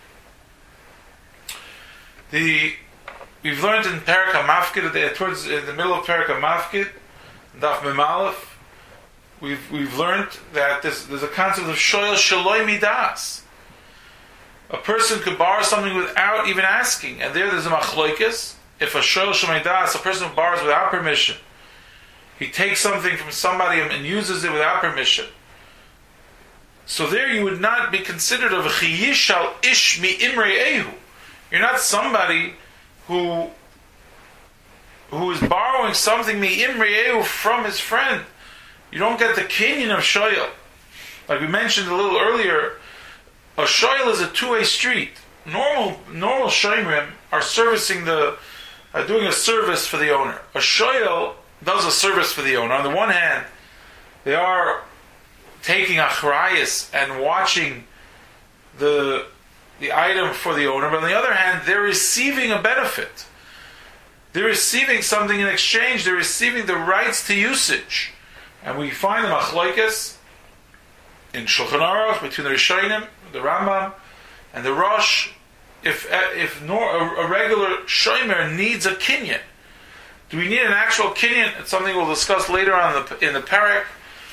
We've learned in Perek HaMafkid, towards in the middle of Perek HaMafkid, Daf Mem Aleph, we've learned that there's a concept of shoyel shaloi midas. A person could borrow something without even asking, and there's a machloikis. If a shoyel shaloi midas, a person who borrows without permission, he takes something from somebody and uses it without permission. So there you would not be considered of a chayish al ish me'imrei ehu. You're not somebody who is borrowing something me'imrei ehu from his friend. You don't get the kinyan of shoyel. Like we mentioned a little earlier, a shoyel is a two-way street. Normal shoymrim are doing a service for the owner. A shoyel does a service for the owner. On the one hand, they are taking achrayus and watching the item for the owner, but on the other hand, they're receiving a benefit. They're receiving something in exchange. They're receiving the rights to usage. And we find the machloikes in Shulchan Aruch between the Rishonim, the Rambam, and the Rosh. If a regular shomer needs a kinyan, do we need an actual kinyan? It's something we'll discuss later on in the Perek.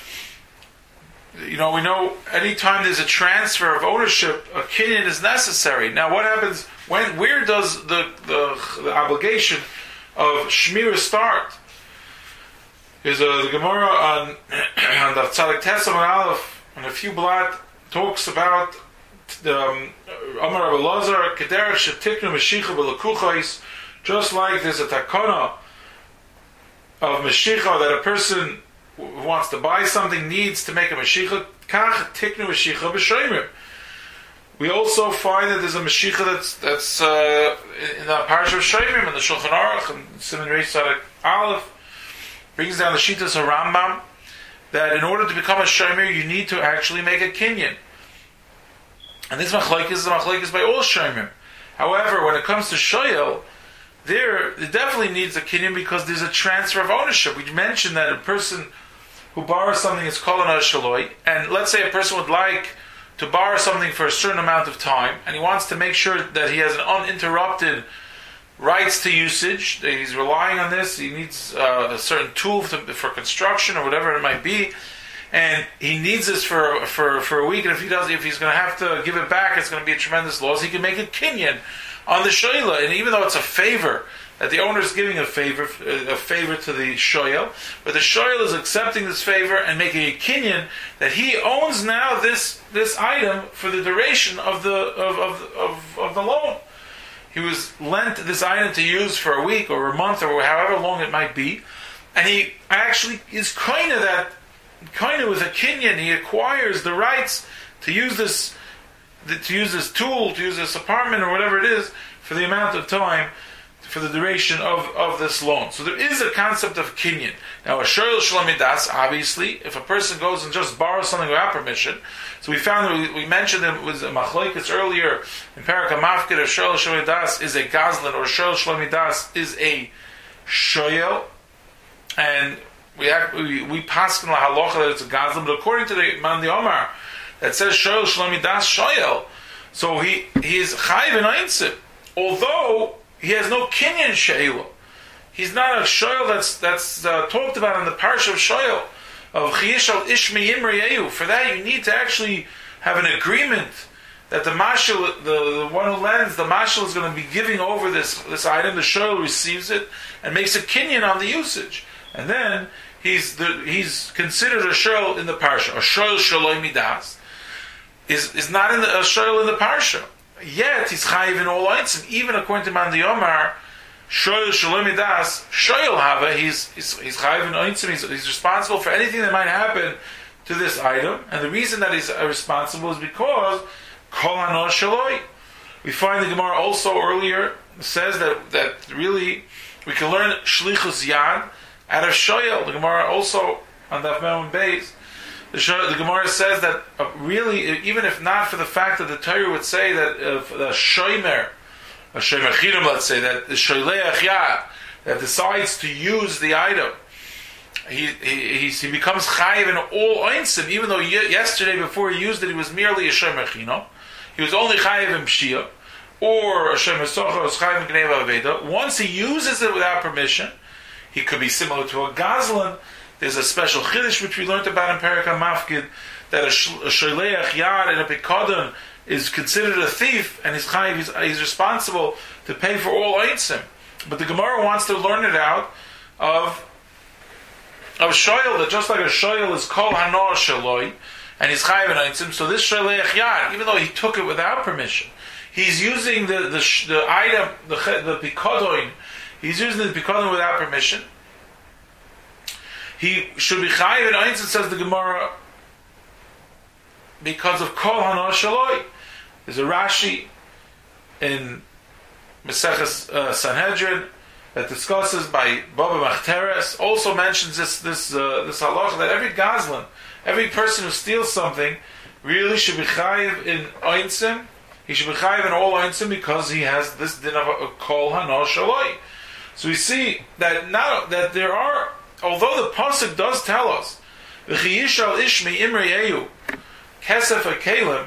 We know anytime there's a transfer of ownership, a kinyan is necessary. Now, what happens where does the obligation of shmira start? There's the Gemara on the Tzadik Tesam and Aleph, and a few blot talks about the Amar Rabbi Lazar Kederach Shetiknu Meshicha B'Lekuchais. Just like there's a takana of Meshicha that a person who wants to buy something needs to make a Meshicha, Kach Tiknu Meshicha B'Shoimrim. We also find that there's a Meshicha that's in the Parashat of Shoimrim in the Shulchan Aruch and Siman Reish Tzadik Aleph brings down the Shitas of Rambam that in order to become a Shomer you need to actually make a kinyan. And this machlokes is a machlokes by all Shomer. However, when it comes to Shoyel, it definitely needs a kinyan because there's a transfer of ownership. We mentioned that a person who borrows something is kol hano shaloi, and let's say a person would like to borrow something for a certain amount of time, and he wants to make sure that he has an uninterrupted rights to usage, that he's relying on this, he needs a certain tool for construction or whatever it might be, and he needs this for a week, and if he's going to have to give it back, it's going to be a tremendous loss. He can make a kinyan on the shoyla, and even though it's a favor, that the owner is giving a favor to the shoyel, but the shoyel is accepting this favor and making a kinyan that he owns now this item for the duration of the loan. He was lent this item to use for a week or a month or however long it might be, and he actually is kind of with a kinyan. He acquires the rights to use this tool, to use this apartment or whatever it is for the amount of time, for the duration of this loan. So there is a concept of kinyan. Now, a shoyel shaloi midas, obviously, if a person goes and just borrows something without permission, so we found that we mentioned it was a machlokes earlier in Perek HaMafkid, a shoyel shaloi midas is a gazlan, or a shoyel shaloi midas is a shoyel, and we paskin la halacha that it's a gazlan, but according to the Man Omar that says shoyel shaloi midas shoyel, so he is chayiv in einzib, although he has no kinyan she'elo. He's not a shoyel that's talked about in the parsha of shoyel of chayish al ish me'imrei ehu. For that, you need to actually have an agreement that the mashal, the one who lends, the mashal is going to be giving over this item. The shoyel receives it and makes a kinyan on the usage, and then he's considered a shoyel in the parsha. A shoyel shaloi midas is not in a shoyel in the parsha. Yet he's chayiv in all eintzim. Even according to Man Omar, Shoyel Shalom Das, Shoyel Hava, he's chayiv in ointzim, he's responsible for anything that might happen to this item, and the reason that he's responsible is because Kol Hano Shaloi. We find the Gemara also earlier says that really we can learn Shlichus Yad out of Shoyel. The Gemara also on Daf Mem Beis, the Gemara says that really, even if not for the fact that the Torah would say that the Shomer, a Shomer Chidam, let's say, that the Sholeach Yad, that decides to use the item, he becomes chayiv in all oinsim, even though yesterday before he used it, he was merely a Shomer Chino. He was only chayiv in Pshia, or a Shomer Socha was chayiv in Gneva Aveda. Once he uses it without permission, he could be similar to a Gazlan. There's a special chiddush which we learned about in Perek HaMafkid, that a sholeach yad in a pikadon is considered a thief, and he's chayiv, he's responsible to pay for all ointzim. But the Gemara wants to learn it out of shoyel, that just like a shoyel is kol hanoah shaloi, and he's chayiv in ointzim, so this sholeach yad, even though he took it without permission, he's using the item, the pikadon, he's using the pikadon without permission. He should be chayiv in ointzim, says the Gemara, because of kol hanoah shaloi. There's a Rashi in Maseches Sanhedrin that discusses by Baba Machteres, also mentions this halacha that every gazlan, every person who steals something, really should be chayiv in ointzim. He should be chayiv in all ointzim because he has this din of a kol hanoah shaloi. So we see that now that there are, although the pasuk does tell us, v'chiyishal ishmi imrei eyu kesef hakelim,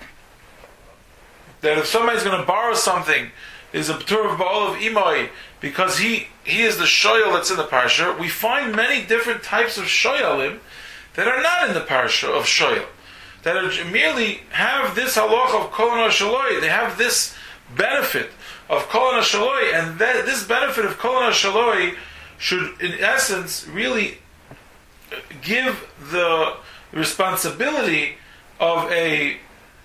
that if somebody's going to borrow something, is a p'tur of ba'ol of imoi, because he is the shoyel that's in the parsha. We find many different types of shoyelim that are not in the parsha of shoyel, that are merely have this halacha of kol hanoah shaloi. They have this benefit of kol hanoah shaloi, and that this benefit of kol hanoah shaloi should, in essence, really give the responsibility of a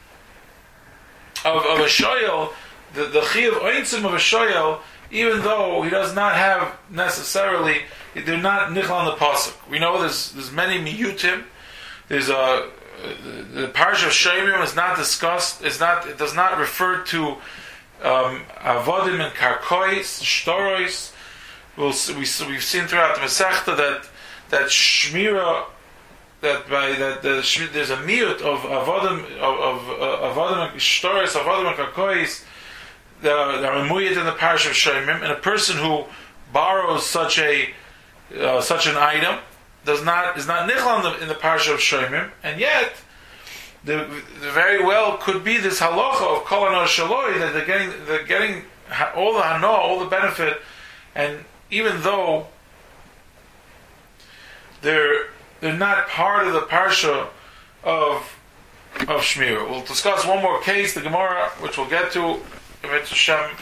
shoyel, the chiyuv ointzim of a shoyel, even though he does not have necessarily, they're not nichal on the pasuk. We know there's many miyutim. There's the parsha of Shemim is not discussed. It does not refer to avodim and karkois, shtorois. We've seen throughout the Masechta that shmira, there's a miyut of avodim and shtorois, avodim and karkois that are muyit in the parish of Shemim, and a person who borrows such an item is not nichal in the parish of Shemim, and yet there very well could be this halacha of kol hanoah shaloi, that they're getting all the hanoah, all the benefit, and even though they're not part of the parsha of Shmira. We'll discuss one more case, the Gemara, which we'll get to. The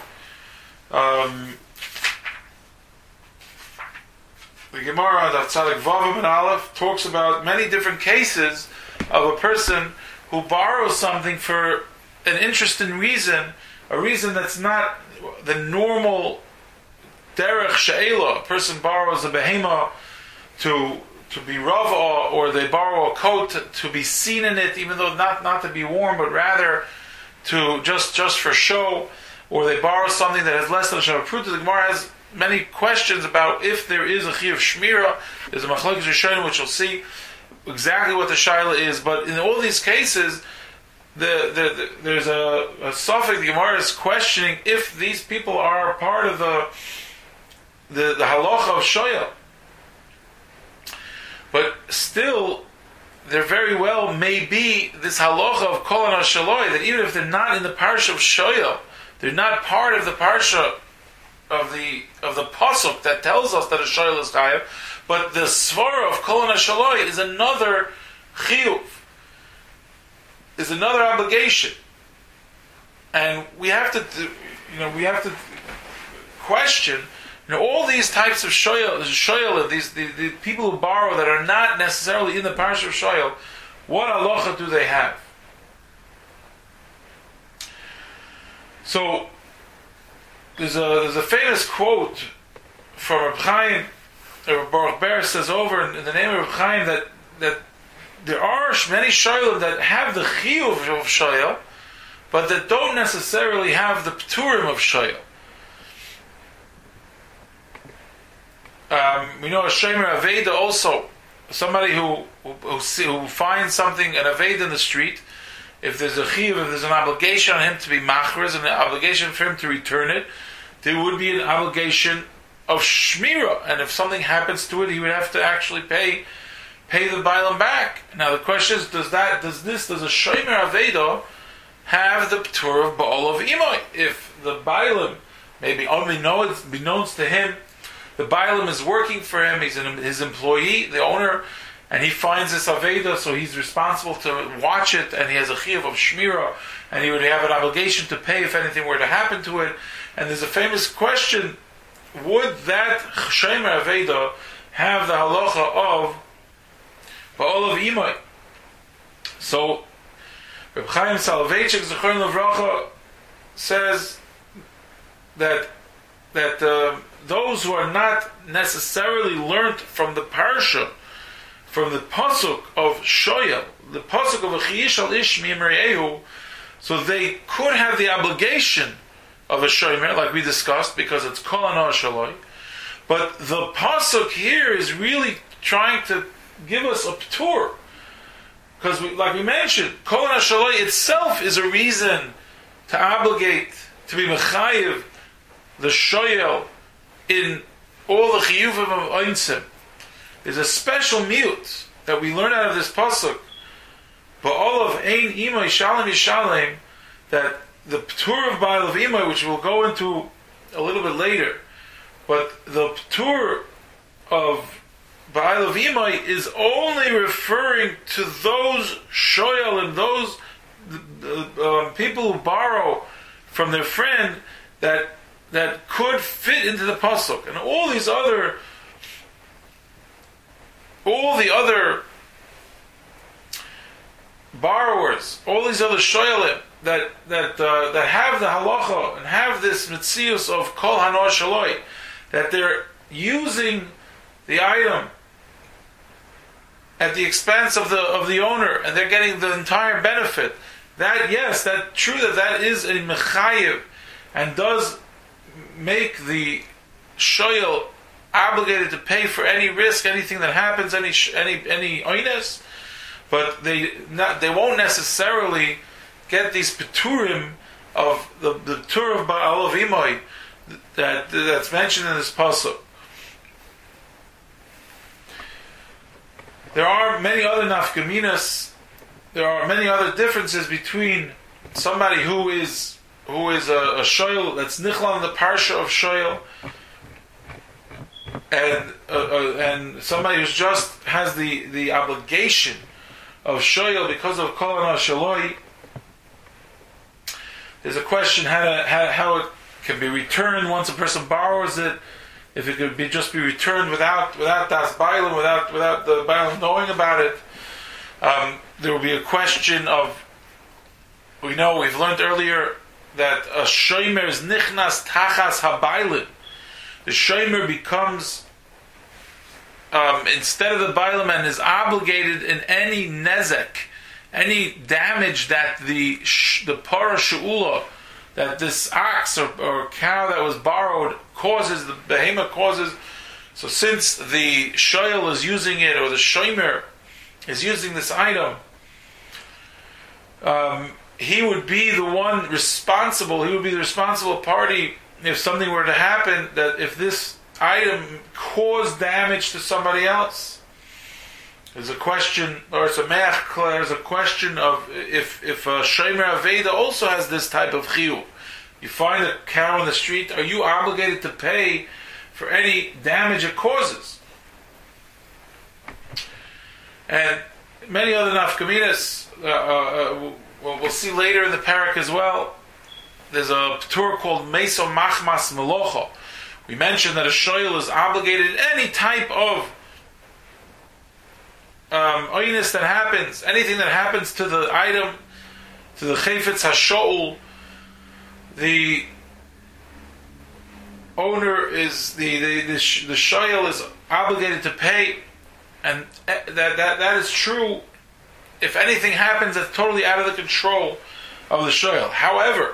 Gemara that Tzadik Vav and Aleph talks about many different cases of a person who borrows something for an interesting reason, a reason that's not the normal derech she'ela. A person borrows a behema to be rava, or they borrow a coat to be seen in it, even though not to be worn, but rather to just for show, or they borrow something that has less than a shavapruta. The Gemara has many questions about if there is a chiyuv shmira. There's a machlokes rishonim which we'll see exactly what the shaila is, but in all these cases, there's a suffix. The Gemara is questioning if these people are part of the halacha of shoyel, but still, there very well may be this halacha of kol hanoah shaloi, that even if they're not in the parsha of shoyel, they're not part of the parsha of the pasuk that tells us that a shoyel is chayav, but the svara of kol hanoah shaloi is another chiyuv, is another obligation, and we have to question. All these types of shoyel, the people who borrow that are not necessarily in the parsha of shoyel, what halacha do they have? there's a famous quote from Reb Chaim. Baruch Ber says over in the name of Reb Chaim that there are many shoylim that have the chiyuv of shoyel, but that don't necessarily have the pturim of shoyel. We know a shomer aveda also, somebody who finds something, an aveda in the street. If there's a chiyuv, if there's an obligation on him to be machris, and an obligation for him to return it, there would be an obligation of shmira, and if something happens to it, he would have to actually pay the bailam back. Now the question is, does a shomer aveda have the ptur of ba'al of imoy? If the bailam, maybe unbeknownst to him, the bailam is working for him, he's his employee, the owner, and he finds this aveda, so he's responsible to watch it, and he has a chiyuv of shmira, and he would have an obligation to pay if anything were to happen to it. And there's a famous question: would that shomer aveda have the halacha of ba'al of imoy? So Reb Chaim Soloveitchik Zechron Levracha says that those who are not necessarily learnt from the parsha, from the pasuk of shoyel, the pasuk of V'chiyish al ish mimreyehu, so they could have the obligation of a shomer, like we discussed, because it's kol hanoah shaloi. But the pasuk here is really trying to give us a ptur, because like we mentioned, kol hanoah shaloi itself is a reason to obligate, to be mechayiv the shoyel in all the chiyuvim of einsim. There's a special miut that we learn out of this pasuk, ba'al of ein imoy shalom yishalem, that the ptur of ba'al of imoy, which we'll go into a little bit later, but the ptur of ba'al of imoy is only referring to those shoyel and those people who borrow from their friend that could fit into the pasuk, and all the other borrowers, all these other shoyalim that have the halacha and have this mitzius of kol hanoah shaloi, that they're using the item at the expense of the owner, and they're getting the entire benefit. That is a mechayiv, and does make the shoyel obligated to pay for any risk, anything that happens, any oines, but they won't necessarily get these peturim of the tur of ba'al of imoy that's mentioned in this pasuk. There are many other nafkaminas. There are many other differences between somebody who is a shoyel that's nichlal in the parsha of shoyel, and somebody who just has the obligation of shoyel because of kol hanoah shaloi. There's a question how it can be returned once a person borrows it. If it could just be returned without das bailam, without the bailam knowing about it. There will be a question of, we've learned earlier that a shomer is nichnas tachas habailim. The shomer becomes, instead of the bailam, and is obligated in any nezek, any damage that the para she'ula, that this ox or cow that was borrowed causes, the behemoth causes. So since the shoyel is using it, or the shomer is using this item, he would be the one responsible. He would be the responsible party if something were to happen, that if this item caused damage to somebody else. There's a question, or it's a me'ach, there's a question of if a shomer aveda also has this type of chiyuv. You find a cow on the street, are you obligated to pay for any damage it causes? And many other nafkaminas, we'll see later in the parak as well. There's a ptur called meso machmas melocha. We mentioned that a shoyel is obligated in any type of oinus that happens, anything that happens to the item, to the chayfetz hasho'ul, the owner is the shoyel is obligated to pay, and that is true. If anything happens that's totally out of the control of the shoyel. However,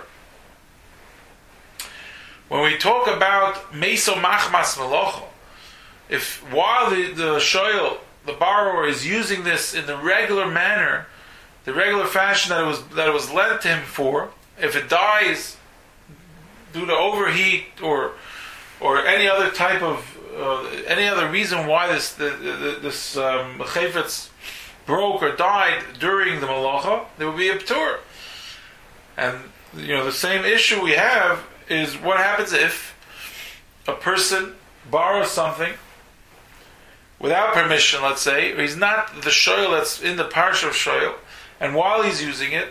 when we talk about meso machmas melocha, if while the shoyel, the borrower, is using this in the regular manner, the regular fashion that it was lent to him for, if it dies due to overheat or any other type of any other reason why this chayfetz broke or died during the malacha, there will be a ptur. And the same issue we have is what happens if a person borrows something without permission, let's say, or he's not the shoyel that's in the parsha of shoyel, and while he's using it,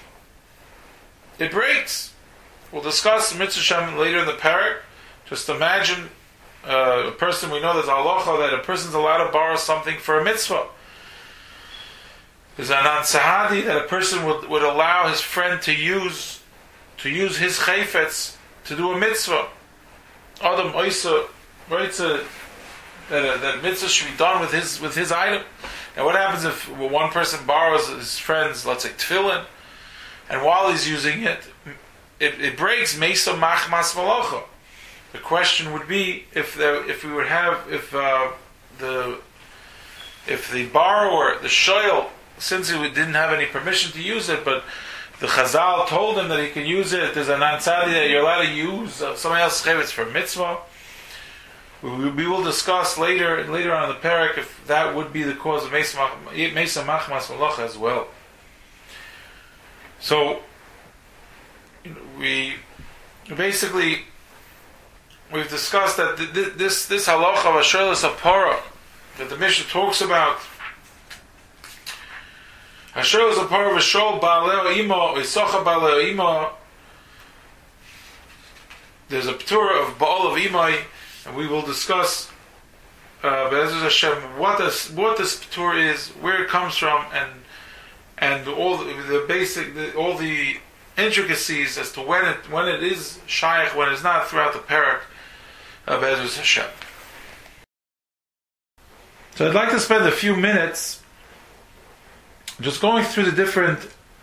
it breaks. We'll discuss Mitzvah Shem later in the parak. Just imagine a person, we know there's a halacha that a person's allowed to borrow something for a mitzvah. There's an ansahadi that a person would allow his friend to use his chayfetz to do a mitzvah. Adam oisa that mitzvah should be done with his item. And what happens if one person borrows his friend's, let's say, tefillin, and while he's using it, it breaks meso machmas malacha. The question would be if the borrower, the shoyel, since he didn't have any permission to use it, but the Chazal told him that he can use it, there's an ansadi that you're allowed to use somebody else's chayvetz for mitzvah. We will discuss later on in the parak if that would be the cause of meso machmas malacha as well. So we've discussed that this halacha of ashelas apara that the Mishnah talks about, ashelas apara v'shol ba'aleo ima v'socha ba'aleo ima. There's a p'tur of ba'al of imai, and we will discuss Be'ezus Hashem what this p'tur is, where it comes from, and all the basic, all the intricacies as to when it is shaykh, when it's not, throughout the parak of Be'ezus Hashem. So I'd like to spend a few minutes just going through the different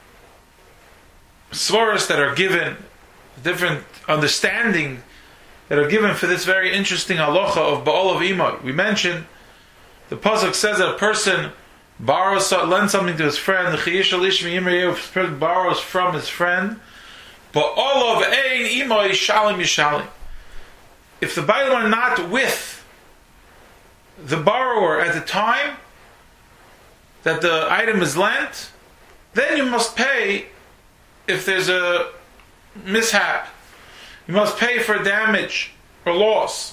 svaras that are given, different understanding that are given for this very interesting halacha of ba'al of imay. We mentioned the pasuk says that a person lends something to his friend. The chiyishal ishmi imay borrows from his friend. Ba'al of ein imay shalim yishalim. If the bailam are not with the borrower at the time that the item is lent, then you must pay if there's a mishap. You must pay for damage or loss.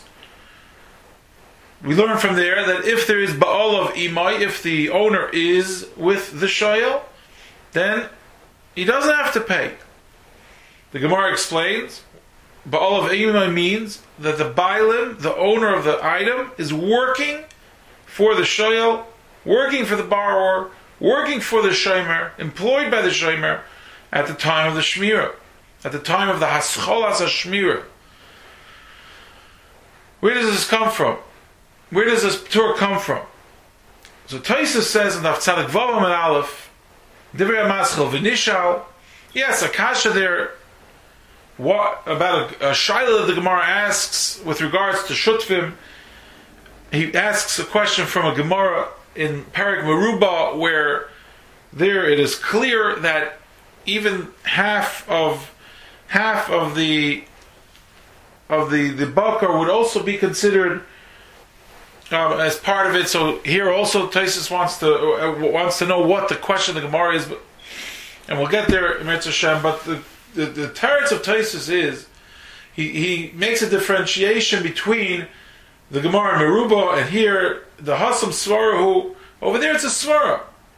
We learn from there that if there is ba'al of imay, if the owner is with the shoyel, then he doesn't have to pay. The Gemara explains, ba'al of imay means that the bailim, the owner of the item, is working for the shoyel, working for the borrower, working for the shomer, employed by the shomer at the time of the shmirah, at the time of the hascholas hashmirah. Where does this come from? Where does this p'tur come from? So Tosfos says in the Tzadik Vav Amud Aleph, Divrei HaMaschil v'nishal. Yes, a kasha there. What about a shaila that the Gemara asks with regards to shutfim? He asks a question from a Gemara in Parak Meruba, where there it is clear that even half of the bakar would also be considered as part of it. So here also Tosfos wants to know what the question of the Gemara is, and we'll get there in Mitzvah Shem. But the teretz of Tosfos is he makes a differentiation between the Gemara and Meruba, and here the Hasam Svara, who over there it's a Svara.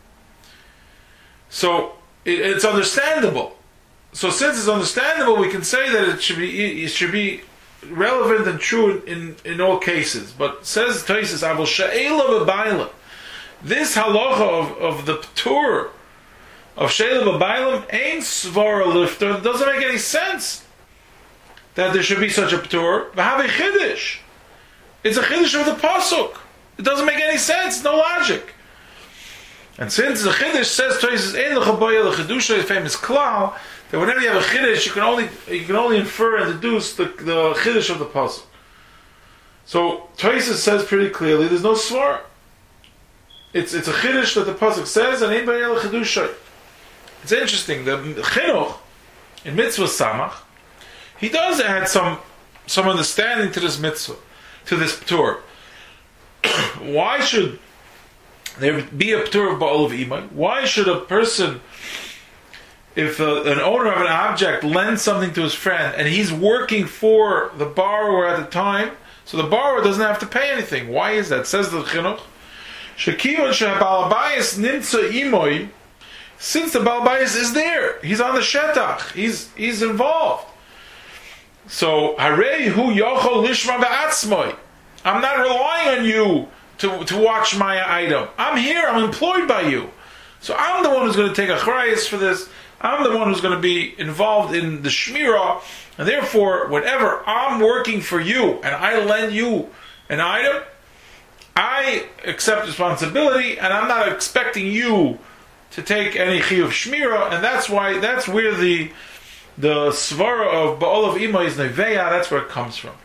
So it's understandable. So since it's understandable, we can say that it should be relevant and true in all cases. But says Tosfos, Avol she'ela v'bailam, this halacha of the p'tur of she'ela v'bailam ain't svara lifter. It doesn't make any sense. that there should be such a ptur. V'havei chiddush. It's a chiddush of the pasuk. It doesn't make any sense. No logic. And since the chiddush says Tosis ein l'chaboya l'chidusha, the famous klal, that whenever you have a chiddush, you can only infer and deduce the chiddush of the pasuk. So Tosis says pretty clearly, there's no svar. It's a chiddush that the pasuk says, and ein b'yel l'chidusha. It's interesting. The chinuch in mitzvah samach, he does add some understanding to this mitzvah, to this ptur. Why should there be a ptur of ba'ol of imay? Why should a person, if an owner of an object lends something to his friend and he's working for the borrower at the time, so the borrower doesn't have to pay anything? Why is that? Says the chinuch, Shekivon she'ba'al bayis nimtza imoy. Since the Baal Bayis is there, he's on the shetach, he's involved. So harei hu yochol lishma ba'atzmoi. I'm not relying on you to watch my item. I'm here, I'm employed by you. So I'm the one who's going to take a chrayas for this. I'm the one who's going to be involved in the shmirah. And therefore, whenever I'm working for you and I lend you an item, I accept responsibility and I'm not expecting you to take any chiyuv shmirah. And that's where the svara of ba'ol of imay is neveya. That's where it comes from.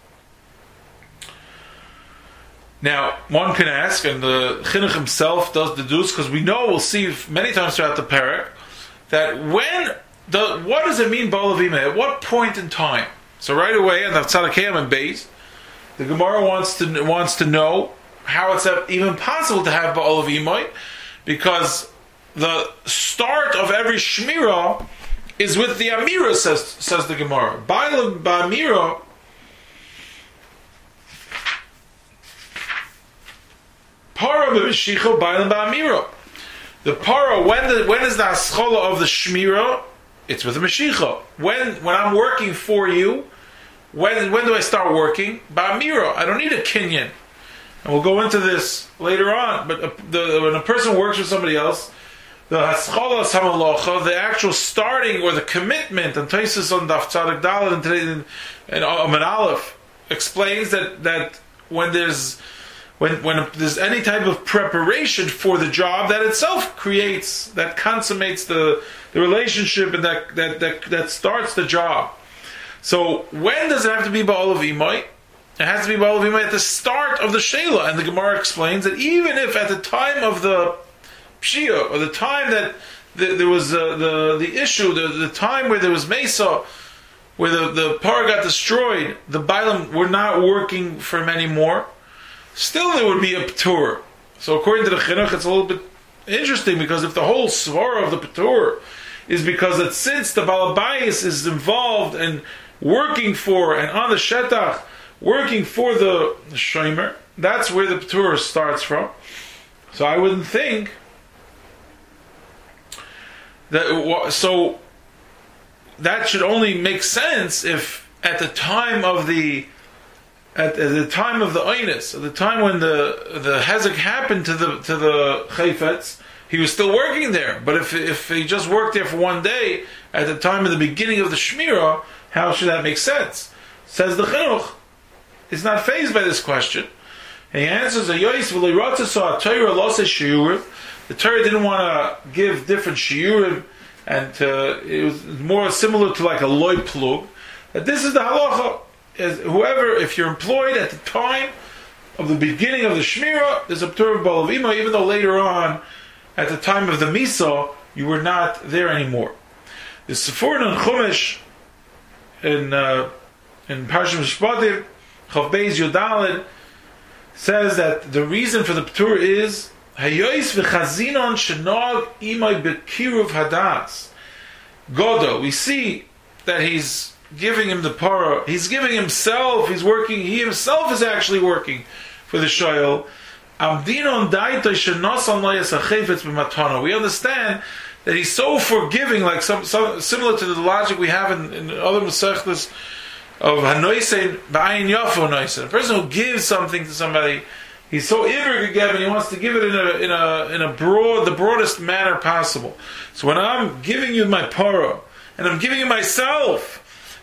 Now, one can ask, and the chinuch himself does deduce, because we'll see many times throughout the parak, that what does it mean, ba'ol of imay? At what point in time? So right away, in the Tzadakayim and Beis, the Gemara wants to know how it's even possible to have ba'ol of imay, because the start of every shmirah is with the amira, says the Gemara. Ba'amira, para b'mishicha ba'alim ba'amira. The para, when is the haschola of the shmirah? It's with the mishicha. When I'm working for you, when do I start working? Ba'amira. I don't need a kinyan. And we'll go into this later on. But when a person works with somebody else, the haschola samalocha, the actual starting or the commitment, and Taisus on Daf Tzadik Daled and Amud Aleph explains that when there's any type of preparation for the job, that itself consummates the relationship, and that starts the job. So when does it have to be ba'ol of imay? It has to be ba'ol of imay at the start of the sheila, and the Gemara explains that even if at the time of the pshia, or the time that there was the issue, the time where there was mesa, where the par got destroyed, the bailam were not working for him anymore, still there would be a ptur. So according to the chinuch, it's a little bit interesting, because if the whole svara of the ptur is because that since the balabayis is involved and working for, and on the shetach, working for the shomer, that's where the ptur starts from. So I wouldn't think so that should only make sense if at the time of the oinus, at the time when the hezek happened to the chayfetz, he was still working there. But if he just worked there for one day at the time of the beginning of the shmirah, how should that make sense? Says the chinuch, is not fazed by this question. And he answers, the Torah didn't want to give different shiurim, and it was more similar to like a loy plug. That this is the halacha. If you're employed at the time of the beginning of the shmirah, there's a ptur of ba'ol of imay, even though later on, at the time of the misa, you were not there anymore. The Sforno and Chumash in Parshas Mishpatim, Chav Beis Yudalid, says that the reason for the ptur is Hayois v'chazinon shenog imay bekiruv hadas. Godo, we see that he's giving him the para, he's giving himself, he himself is actually working for the shoyel. Amdinon daito shenosan loyas hachefetz b'matana. We understand that he's so forgiving, like some similar to the logic we have in other masechtas of hanoisen b'ayin yafo noisen. A person who gives something to somebody, he's so ivrig again, and he wants to give it in a the broadest manner possible. So when I'm giving you my para, and I'm giving you myself,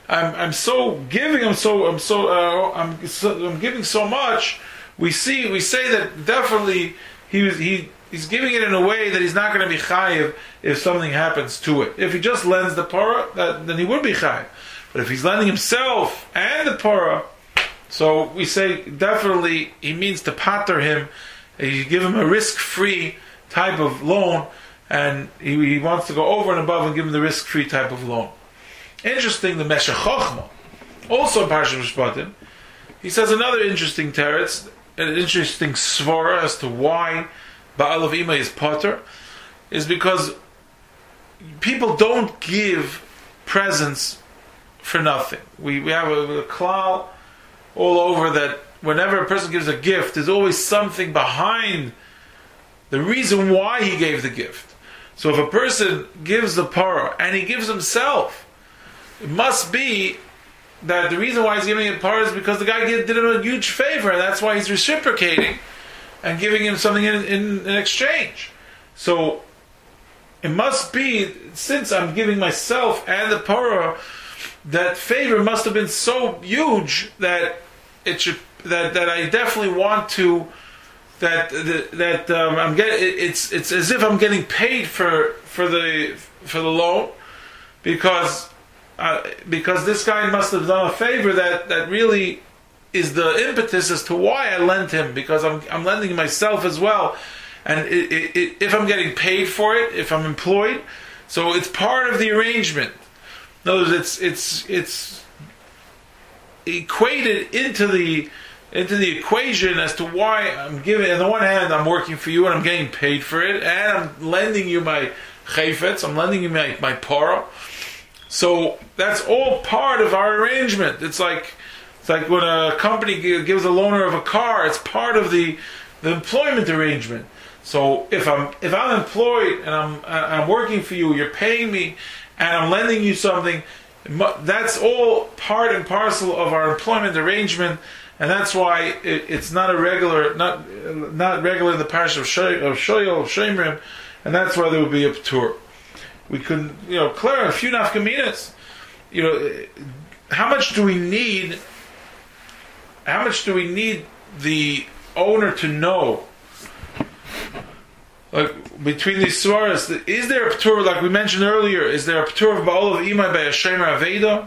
I'm so giving. I'm giving so much. We say that definitely he's giving it in a way that he's not going to be chayiv if something happens to it. If he just lends the para, then he would be chayiv. But if he's lending himself and the para, so we say definitely he means to pater him. You give him a risk-free type of loan, and he wants to go over and above and give him the risk-free type of loan. Interesting, the Meshech Chochmah, also in Parashat Mishpatim, he says another interesting teretz, an interesting svara as to why Ba'al of Ima is pater, is because people don't give presents for nothing. We have a klal all over that whenever a person gives a gift, there's always something behind the reason why he gave the gift. So if a person gives the parah and he gives himself, it must be that the reason why he's giving him parah is because the guy did him a huge favor, and that's why he's reciprocating and giving him something in exchange. So it must be, since I'm giving myself and the parah, that favor must have been so huge that it should that I definitely want to I'm getting it's as if I'm getting paid for the loan because this guy must have done a favor that really is the impetus as to why I lent him, because I'm lending myself as well, and if I'm getting paid for it, if I'm employed, so it's part of the arrangement. In other words, it's equated into the equation as to why I'm giving. On the one hand, I'm working for you and I'm getting paid for it, and I'm lending you my chayfetz, I'm lending you my parah. So that's all part of our arrangement. It's like when a company gives a loaner of a car, it's part of the employment arrangement. So if I'm employed and I'm working for you, you're paying me, and I'm lending you something, that's all part and parcel of our employment arrangement, and that's why it's not a regular, not regular in the parish of Shemrim, and that's why there would be a p'tur. We could, clear a few nafkaminas. How much do we need? How much do we need the owner to know? Like between these svaras, is there a p'tur, like we mentioned earlier? Is there a p'tur of Ba'al of Imai by a Shemer Aveda,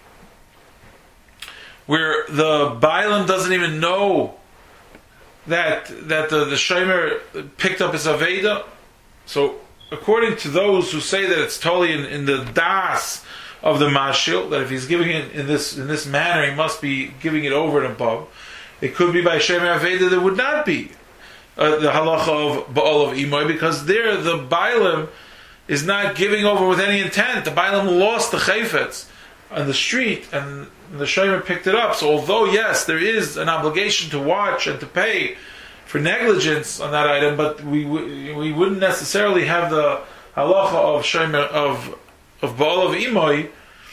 where the Bailam doesn't even know that the Shemer picked up his Aveda? So according to those who say that it's totally in the das of the mashil, that if he's giving it in this manner, he must be giving it over and above. It could be by Shemer Aveda. There would not be the halacha of Ba'al of Imoy, because there the Bailam is not giving over with any intent. The Bailam lost the chayfetz on the street, and the Shemer picked it up. So although yes, there is an obligation to watch and to pay for negligence on that item, but we wouldn't necessarily have the halacha of Shemer of Ba'al of Imoy,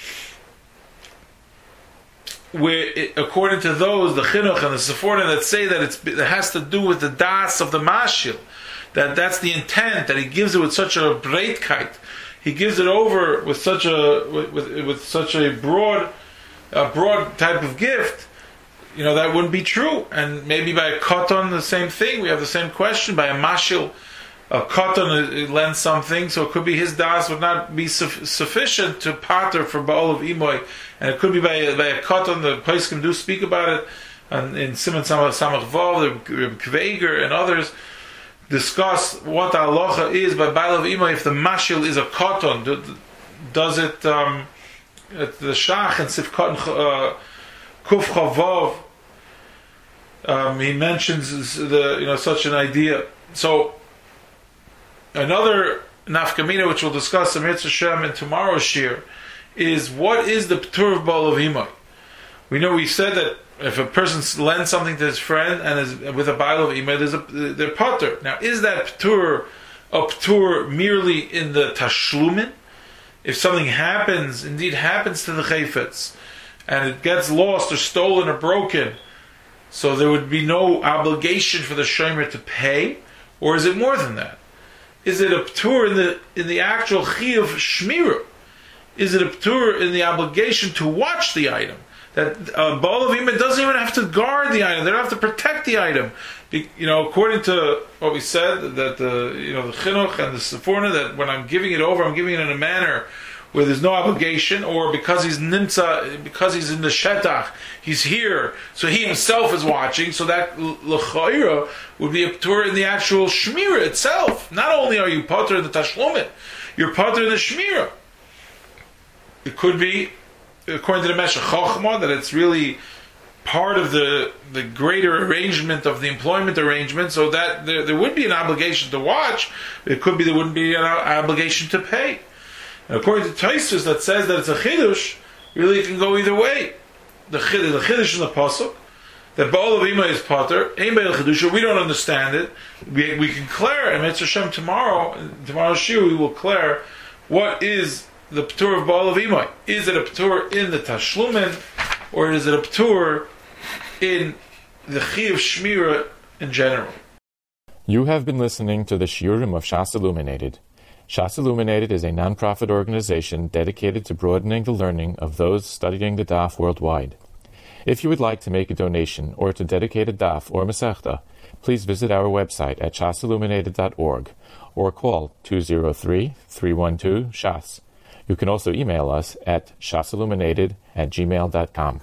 where according to those, the chinuch and the seforim that say that it has to do with the das of the mashil, that's the intent, that he gives it with such a breitkeit, he gives it over with such a broad type of gift, that wouldn't be true. And maybe by a katan, the same thing. We have the same question by a mashil. A katan lends something, so it could be his das would not be sufficient to pater for Ba'al of Imoy, and it could be by a katan. The poskim do speak about it, and in Siman Samach Vav, the Kveger and others discuss what the halacha is by Ba'al of Imoy if the mashil is a katan. Does it the shach and sifkat kuf chavav? He mentions such an idea. So another nafkamina, which we'll discuss in Mitzvah Shem in tomorrow's shir, is what is the p'tur of Ba'al of Imai? We know we said that if a person lends something to his friend and is with a Ba'al of Imai, they're pater. Now, is that p'tur a p'tur merely in the tashlumin? If something indeed happens to the chayfetz, and it gets lost or stolen or broken, so there would be no obligation for the shomer to pay, or is it more than that? Is it a p'tur in the actual chiyuv shmiru? is it a ptur in the obligation to watch the item? That Baal of Ima doesn't even have to guard the item; they don't have to protect the item. According to what we said, that the chinuch and the seforna, that when I'm giving it over, I'm giving it in a manner where there's no obligation, or because he's nimtza, because he's in the shetach, he's here, so he himself is watching. So that l'chayra would be a ptur in the actual shmira itself. Not only are you patur in the tashlumin, you're patur in the shmira. It could be, according to the Meshech Chochmah, that it's really part of the greater arrangement of the employment arrangement, so that there would be an obligation to watch. It could be there wouldn't be an obligation to pay. And according to Tosfos, that says that it's a chidush, really it can go either way. The chidush in the pasuk that Baal of Ima is pater, ein beil chidusha, we don't understand it. We can clear, and Mitzvah Hashem tomorrow's shiur, we will clear what is the ptur of Baal of Ima. Is it a ptur in the tashlumin, or is it a ptur in the chiyuv shmira in general? You have been listening to the Shiurim of Shas Illuminated. Shas Illuminated is a non-profit organization dedicated to broadening the learning of those studying the daf worldwide. If you would like to make a donation or to dedicate a daf or masechta, please visit our website at shasilluminated.org or call 203-312-SHAS. You can also email us at shasilluminated@gmail.com.